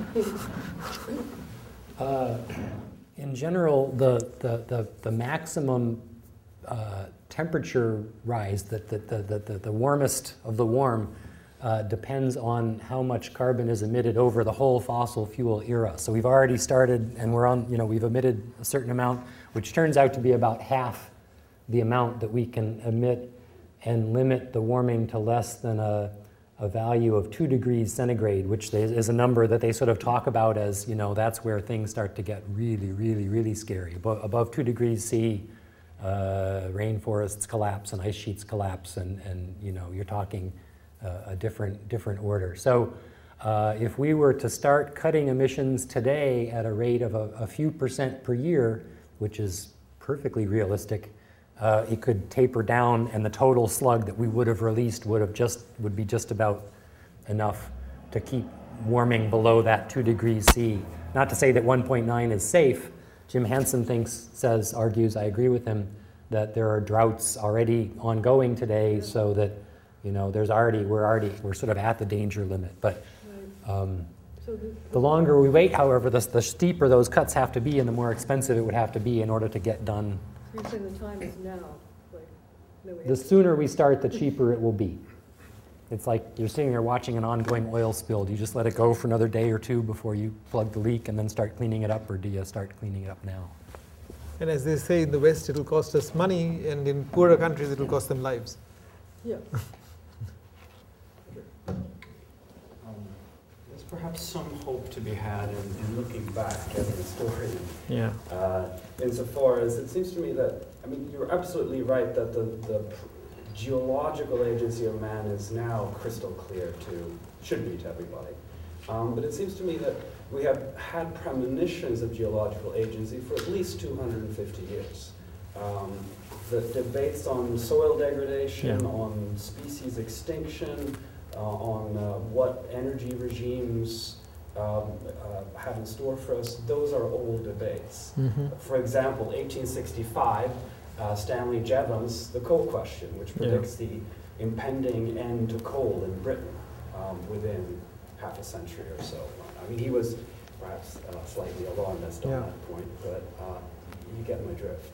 In general, the maximum temperature rise, the warmest of the warm, depends on how much carbon is emitted over the whole fossil fuel era. So we've already started, and we've emitted a certain amount, which turns out to be about half the amount that we can emit and limit the warming to less than a value of 2 degrees centigrade, which is a number that they sort of talk about as, that's where things start to get really, really, really scary. Above 2 degrees C, rainforests collapse and ice sheets collapse, and you're talking a different order. So if we were to start cutting emissions today at a rate of a few percent per year, which is perfectly realistic, it could taper down, and the total slug that we would have released would be just about enough to keep warming below that 2 degrees C. Not to say that 1.9 is safe. Jim Hansen argues, I agree with him, that there are droughts already ongoing today, so that we're sort of at the danger limit. But the longer we wait, however, the steeper those cuts have to be, and the more expensive it would have to be in order to get done. So you're saying the time is now? The sooner we start, the cheaper it will be. It's like you're sitting there watching an ongoing oil spill. Do you just let it go for another day or two before you plug the leak and then start cleaning it up, or do you start cleaning it up now? And as they say in the West, it will cost us money, and in poorer countries, it will cost them lives. Yeah. There's perhaps some hope to be had in looking back at the story. Yeah. Insofar as it seems to me that, you're absolutely right that the geological agency of man is now crystal clear should be to everybody. But it seems to me that we have had premonitions of geological agency for at least 250 years. The debates on soil degradation, on species extinction, on what energy regimes have in store for us, those are old debates. Mm-hmm. For example, 1865, Stanley Jevons' The Coal Question, which predicts the impending end to coal in Britain within half a century or so. I mean, he was perhaps slightly alarmist on that point, but you get my drift,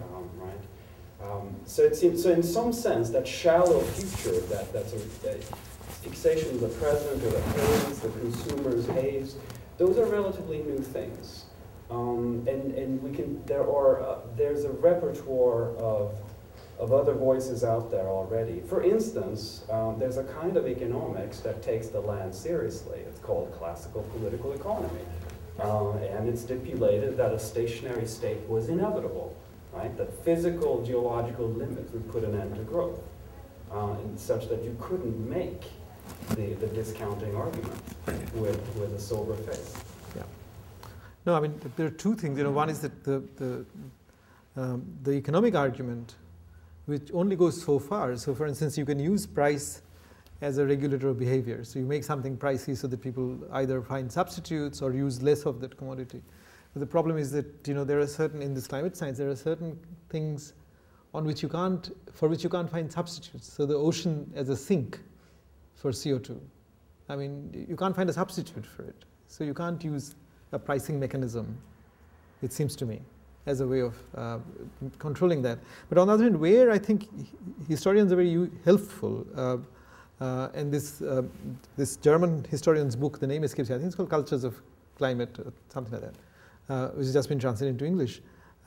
right? So it seems, so in some sense, that shallow future, that sort of fixation of the present or the haze, the consumer's haze, those are relatively new things. And we can, there's a repertoire of other voices out there already. For instance, there's a kind of economics that takes the land seriously. It's called classical political economy. And it's stipulated that a stationary state was inevitable, right? That physical geological limits would put an end to growth, and such that you couldn't make the discounting argument with a sober face. Yeah. No, I mean, there are two things. One is that the economic argument, which only goes so far. So, for instance, you can use price as a regulator of behavior. So you make something pricey so that people either find substitutes or use less of that commodity. But the problem is that there are certain, in this climate science, there are certain things on which for which you can't find substitutes. So the ocean as a sink for CO2. I mean, you can't find a substitute for it. So you can't use a pricing mechanism, it seems to me, as a way of controlling that. But on the other hand, where I think historians are very helpful, and this German historian's book, the name escapes me, I think it's called Cultures of Climate, or something like that, which has just been translated into English.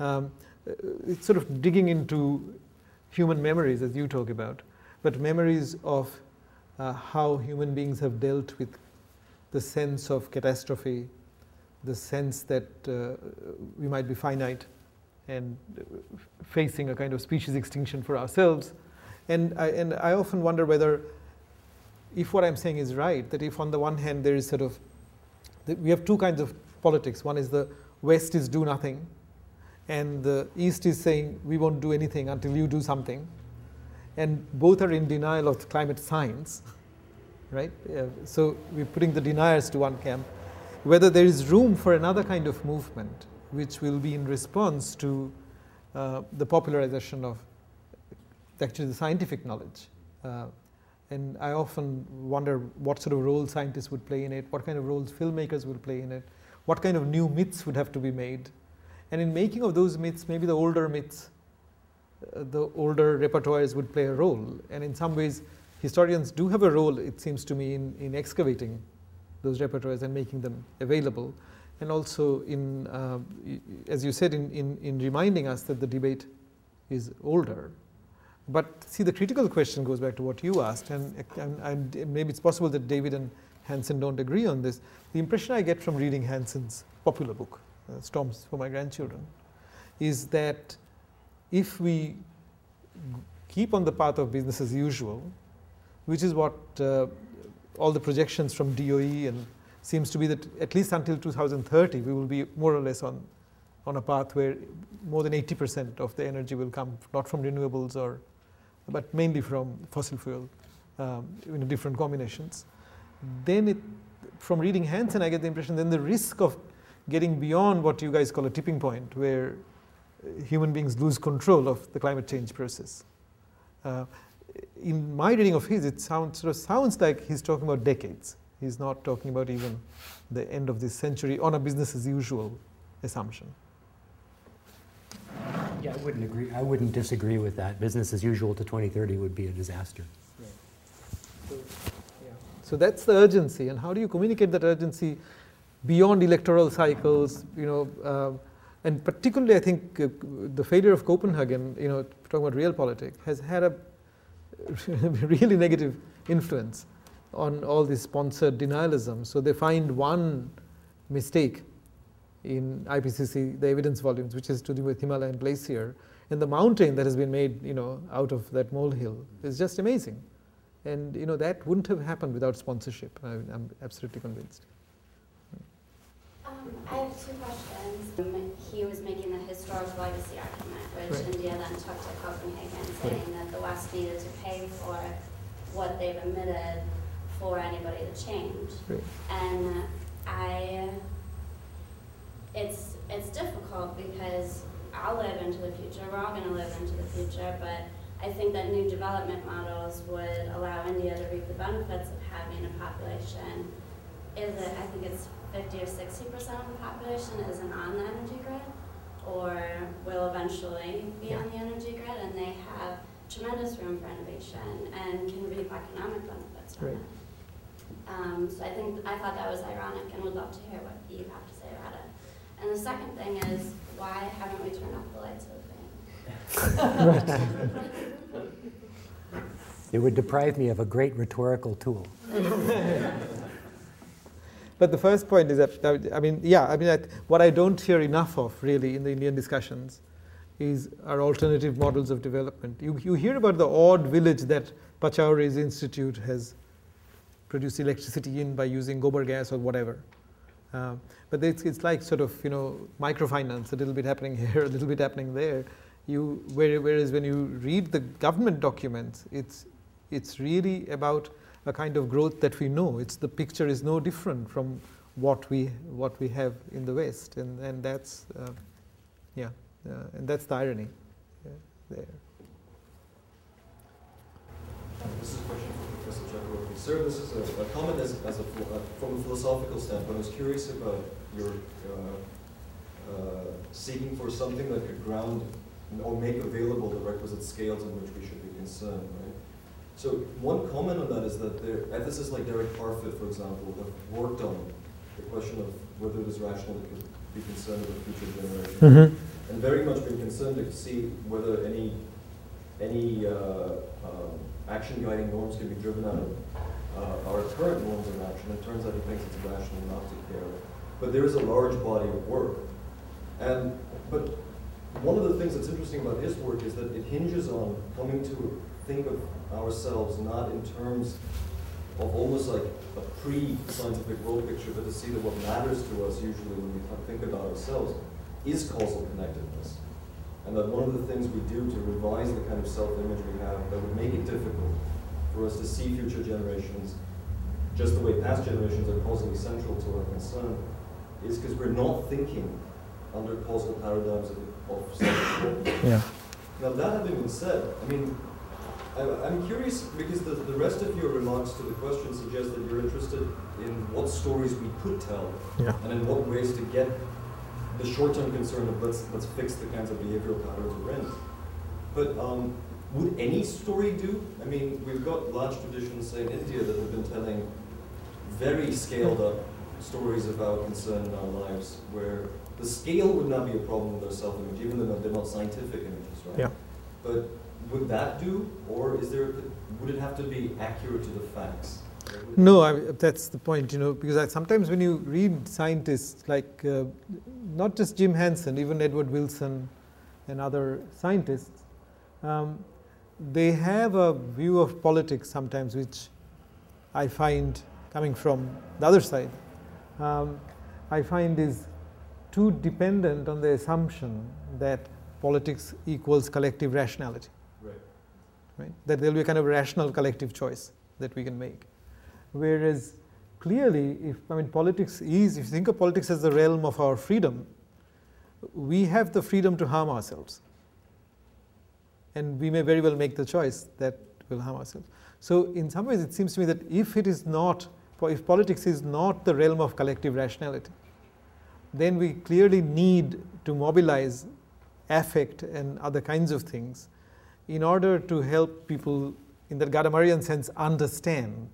It's sort of digging into human memories, as you talk about, but memories of how human beings have dealt with the sense of catastrophe, the sense that we might be finite and facing a kind of species extinction for ourselves. And I often wonder whether, if what I'm saying is right, that if on the one hand there is sort of, we have two kinds of politics. One is the West is do nothing, and the East is saying we won't do anything until you do something. And both are in denial of climate science, right? So we're putting the deniers to one camp. Whether there is room for another kind of movement, which will be in response to the popularization of actually the scientific knowledge. And I often wonder what sort of role scientists would play in it, what kind of roles filmmakers would play in it, what kind of new myths would have to be made. And in making of those myths, maybe the older myths, the older repertoires would play a role. And in some ways, historians do have a role, it seems to me, in excavating those repertoires and making them available. And also in, as you said, in reminding us that the debate is older. But see, the critical question goes back to what you asked, and maybe it's possible that David and Hansen don't agree on this. The impression I get from reading Hansen's popular book, Storms for My Grandchildren, is that if we keep on the path of business as usual, which is what all the projections from DOE and seems to be, that at least until 2030 we will be more or less on a path where more than 80% of the energy will come not from renewables but mainly from fossil fuel in different combinations. Then from reading Hansen, I get the impression then the risk of getting beyond what you guys call a tipping point, where human beings lose control of the climate change process. In my reading of his, it sounds like he's talking about decades. He's not talking about even the end of this century on a business as usual assumption. Yeah, I wouldn't disagree with that. Business as usual to 2030 would be a disaster. Right. So that's the urgency, and how do you communicate that urgency beyond electoral cycles? And particularly, I think the failure of Copenhagen, talking about realpolitik, has had a really negative influence on all this sponsored denialism. So they find one mistake in IPCC, the evidence volumes, which is to do with Himalayan glacier, and the mountain that has been made, out of that molehill is just amazing. And that wouldn't have happened without sponsorship. I'm absolutely convinced. I have two questions. He was making the historical legacy argument, which India then took to Copenhagen, saying that the West needed to pay for what they've emitted for anybody to change. And it's difficult because I'll live into the future future. We're all going to live into the future, but I think that new development models would allow India to reap the benefits of having a population. I think it's 50 or 60% of the population isn't on the energy grid, or will eventually be on the energy grid, and they have tremendous room for innovation and can reap economic benefits from it. So I thought that was ironic, and would love to hear what you have to say about it. And the second thing is, why haven't we turned off the lights of the fan? It would deprive me of a great rhetorical tool. But the first point is that, what I don't hear enough of really in the Indian discussions is our alternative models of development. You hear about the odd village that Pachauri's institute has produced electricity in by using gobar gas or whatever. But it's like sort of, microfinance, a little bit happening here, a little bit happening there. Whereas when you read the government documents, it's really about a kind of growth that we know. The picture is no different from what we have in the West, and that's and that's the irony there. This is a question for Professor Chakraborty. Sir, this is a comment from a philosophical standpoint. I was curious about your seeking for something that could ground or make available the requisite scales in which we should be concerned, right? So one comment on that is that ethicists like Derek Parfit, for example, have worked on the question of whether it is rational to be concerned with future generations, and very much been concerned to see whether any action guiding norms can be driven out of our current norms of action. It turns out he thinks it's rational not to care. But there is a large body of work. But one of the things that's interesting about his work is that it hinges on coming to think of ourselves not in terms of almost like a pre-scientific world picture, but to see that what matters to us usually when we think about ourselves is causal connectedness. And that one of the things we do to revise the kind of self-image we have that would make it difficult for us to see future generations just the way past generations are causally central to our concern is because we're not thinking under causal paradigms of self-importance. Yeah. Now that having been said, I'm curious because the rest of your remarks to the question suggest that you're interested in what stories we could tell, and in what ways to get the short-term concern of let's fix the kinds of behavioral patterns we're in. But would any story do? I mean, we've got large traditions, say in India, that have been telling very scaled-up stories about concern in our lives, where the scale would not be a problem with our self-image, even though they're not scientific images, right? Yeah. But would that do, or would it have to be accurate to the facts? No, that's the point, because sometimes when you read scientists like not just Jim Hansen, even Edward Wilson and other scientists, they have a view of politics sometimes which I find, coming from the other side, I find is too dependent on the assumption that politics equals collective rationality. Right? That there will be a kind of rational collective choice that we can make. Whereas clearly, politics is, if you think of politics as the realm of our freedom, we have the freedom to harm ourselves. And we may very well make the choice that will harm ourselves. So in some ways, it seems to me that if politics is not the realm of collective rationality, then we clearly need to mobilize affect and other kinds of things in order to help people, in that Gadamarian sense, understand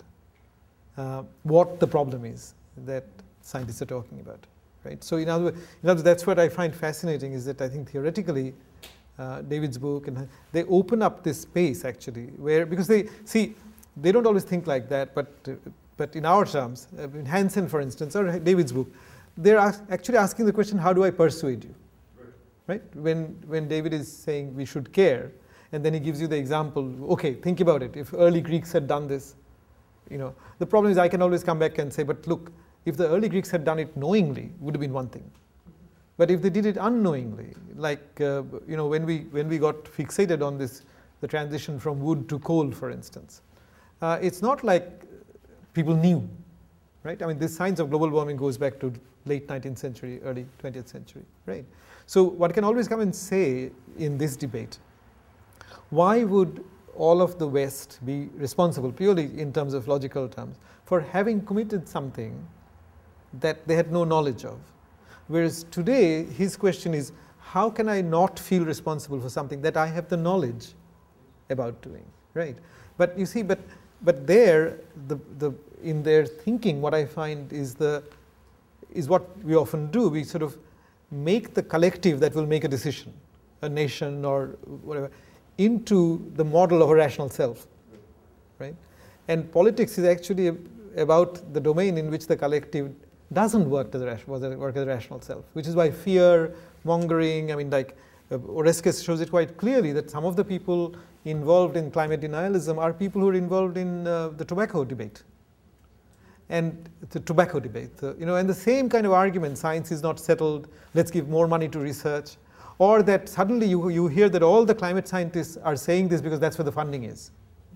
what the problem is that scientists are talking about, right? So in other words, that's what I find fascinating, is that I think theoretically, David's book, and they open up this space actually, where, because they don't always think like that, but in our terms, in Hansen, for instance, or David's book, they're actually asking the question, how do I persuade you? Right? When David is saying we should care, and then he gives you the example, okay, think about it, if early Greeks had done this, the problem is I can always come back and say, but look, if the early Greeks had done it knowingly, it would have been one thing. But if they did it unknowingly, like when we got fixated on the transition from wood to coal, for instance, it's not like people knew. right? I mean, this science of global warming goes back to late 19th century, early 20th century, right? So one can always come and say in this debate, why would all of the West be responsible, purely in terms of logical terms, for having committed something that they had no knowledge of? Whereas today, his question is, how can I not feel responsible for something that I have the knowledge about doing, right? But you see, but there, in their thinking, what I find is what we often do. We sort of make the collective that will make a decision, a nation or whatever, into the model of a rational self, right? And politics is actually about the domain in which the collective doesn't work as a rational self, which is why fear mongering, I mean, like Oreskes shows it quite clearly that some of the people involved in climate denialism are people who are involved in the tobacco debate. And the tobacco debate, and the same kind of argument, science is not settled, let's give more money to research, or that suddenly you hear that all the climate scientists are saying this because that's where the funding is.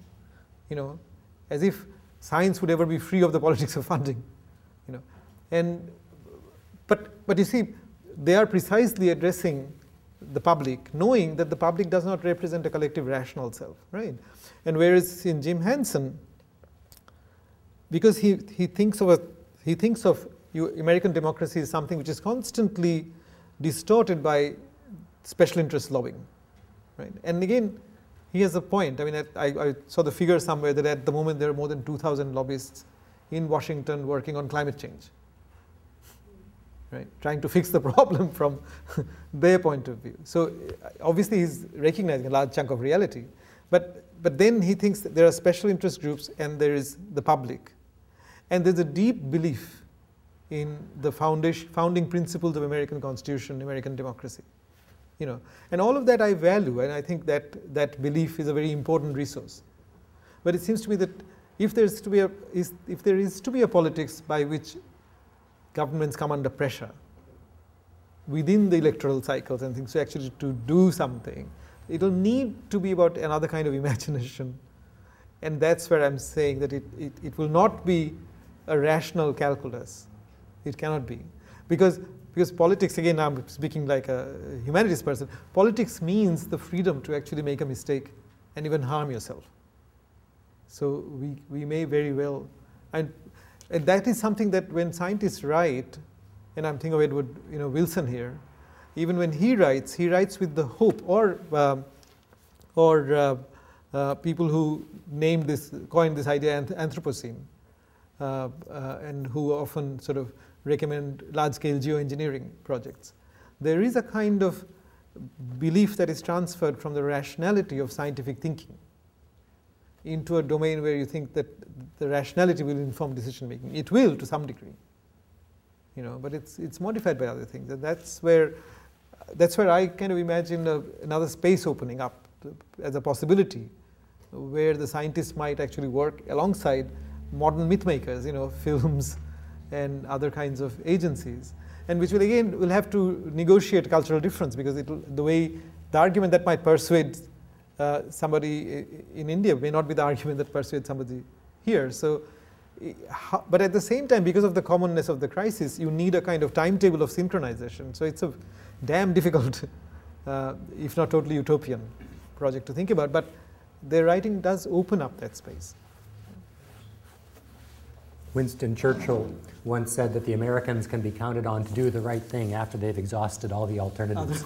As if science would ever be free of the politics of funding. But you see, they are precisely addressing the public, knowing that the public does not represent a collective rational self, right? And whereas in Jim Hansen, because he thinks of American democracy as something which is constantly distorted by special interest lobbying, right? And again, he has a point. I mean, I saw the figure somewhere that at the moment there are more than 2,000 lobbyists in Washington working on climate change, right? Trying to fix the problem from their point of view. So obviously he's recognizing a large chunk of reality, but then he thinks that there are special interest groups and there is the public. And there's a deep belief in the founding principles of American Constitution, American democracy. And all of that I value, and I think that belief is a very important resource. But it seems to me that if there is to be a politics by which governments come under pressure within the electoral cycles and things, so actually to do something, it'll need to be about another kind of imagination. And that's where I'm saying that it will not be a rational calculus. It cannot be. Because politics, again, I'm speaking like a humanities person, politics means the freedom to actually make a mistake and even harm yourself. So we may very well, and that is something that when scientists write, and I'm thinking of Edward Wilson here, even when he writes with the hope, or people who coined this idea Anthropocene, and who often sort of recommend large-scale geoengineering projects. There is a kind of belief that is transferred from the rationality of scientific thinking into a domain where you think that the rationality will inform decision making. It will to some degree, but it's modified by other things. And that's where I kind of imagine another space opening up as a possibility, where the scientists might actually work alongside modern myth makers, films and other kinds of agencies, and which will have to negotiate cultural difference, because the argument that might persuade somebody in India may not be the argument that persuades somebody here. So, but at the same time, because of the commonness of the crisis, you need a kind of timetable of synchronization. So it's a damn difficult, if not totally utopian project to think about, but their writing does open up that space. Winston Churchill once said that the Americans can be counted on to do the right thing after they've exhausted all the alternatives.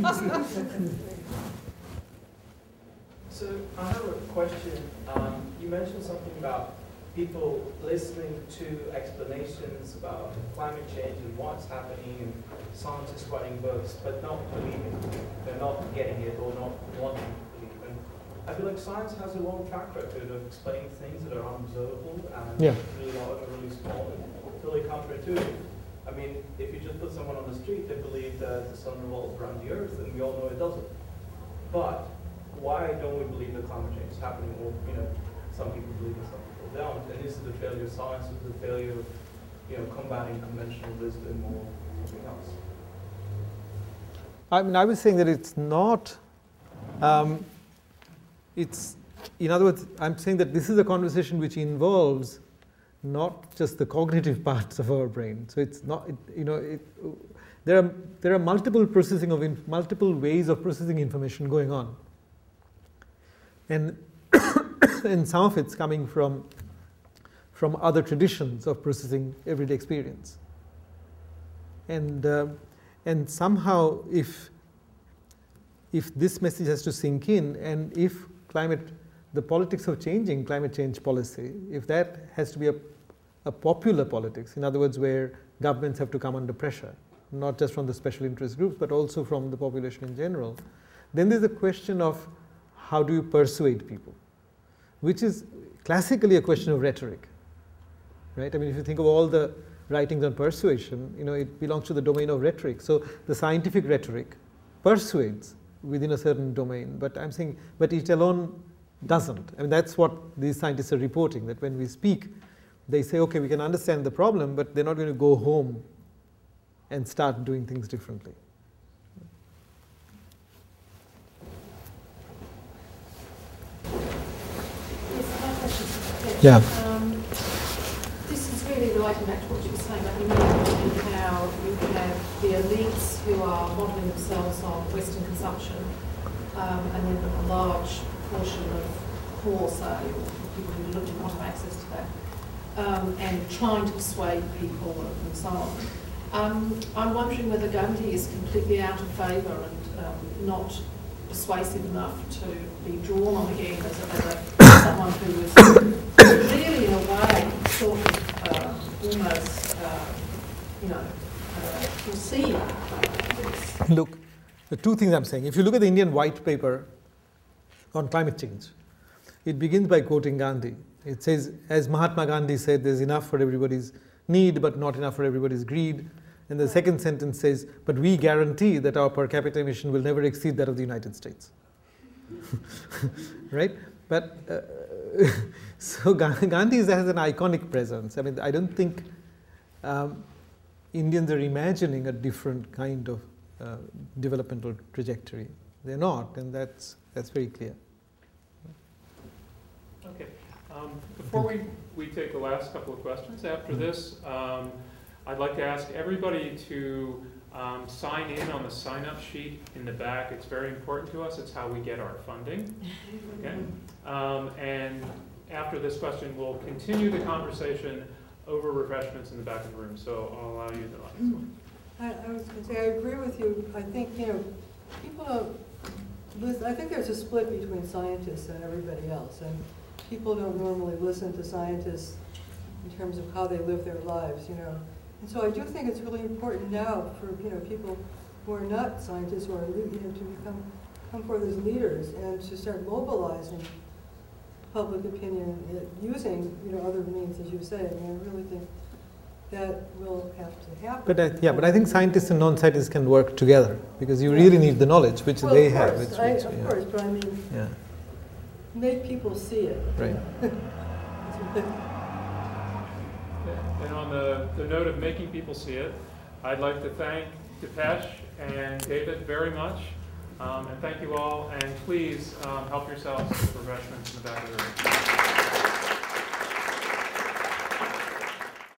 So I have a question. You mentioned something about people listening to explanations about climate change and what's happening, and scientists writing books, but not believing it. They're not getting it or not wanting to believe it. I feel like science has a long track record of explaining things that are unobservable and really large or really small and totally counterintuitive. I mean, if you just put someone on the street, they believe that the sun revolves around the earth, and we all know it doesn't. But why don't we believe that climate change is happening? Or, some people believe it, some people don't. And is it a failure of science? Is it a failure of, combating conventional wisdom or something else? I mean, I was saying that it's not. In other words, I'm saying that this is a conversation which involves not just the cognitive parts of our brain. So it's not, there are multiple multiple ways of processing information going on, and and some of it's coming from other traditions of processing everyday experience. And somehow, if this message has to sink in, and if the politics of changing climate change policy, if that has to be a popular politics, in other words, where governments have to come under pressure, not just from the special interest groups, but also from the population in general, then there's a question of how do you persuade people, which is classically a question of rhetoric, right? I mean, if you think of all the writings on persuasion, it belongs to the domain of rhetoric. So the scientific rhetoric persuades within a certain domain, but I'm saying, but it alone doesn't. I mean, that's what these scientists are reporting, that when we speak, they say, okay, we can understand the problem, but they're not going to go home and start doing things differently. Yeah. This is really relating back to what you were saying about India and how you have the elites who are modelling themselves on Western consumption, and then a large portion of poor, say, or people who didn't want to have access to that, and trying to persuade people and so on. I'm wondering whether Gandhi is completely out of favour and not persuasive enough to be drawn on again as someone who was really, in a way, sort of almost, foreseeing this. Look, the two things I'm saying. If you look at the Indian white paper on climate change, it begins by quoting Gandhi. It says, as Mahatma Gandhi said, there's enough for everybody's need, but not enough for everybody's greed. And the second sentence says, but we guarantee that our per capita emission will never exceed that of the United States. Right? But so Gandhi has an iconic presence. I mean, I don't think Indians are imagining a different kind of developmental trajectory. They're not, and that's very clear. Okay. Before we take the last couple of questions, after this, I'd like to ask everybody to sign in on the sign-up sheet in the back. It's very important to us. It's how we get our funding. Okay? And after this question, we'll continue the conversation over refreshments in the back of the room. So I'll allow you the last one. I was going to say, I agree with you. I think, people don't I think there's a split between scientists and everybody else. And people don't normally listen to scientists in terms of how they live their lives, And so I do think it's really important now for people who are not scientists or to come forth as leaders and to start mobilizing public opinion using other means, as you say. I mean, I really think that will have to happen. But I think scientists and non-scientists can work together because you really need the knowledge, which they have. Of course, but I mean, make people see it. Right. And on the note of making people see it, I'd like to thank Dipesh and David very much. And thank you all. And please help yourselves to refreshments in the back of the room.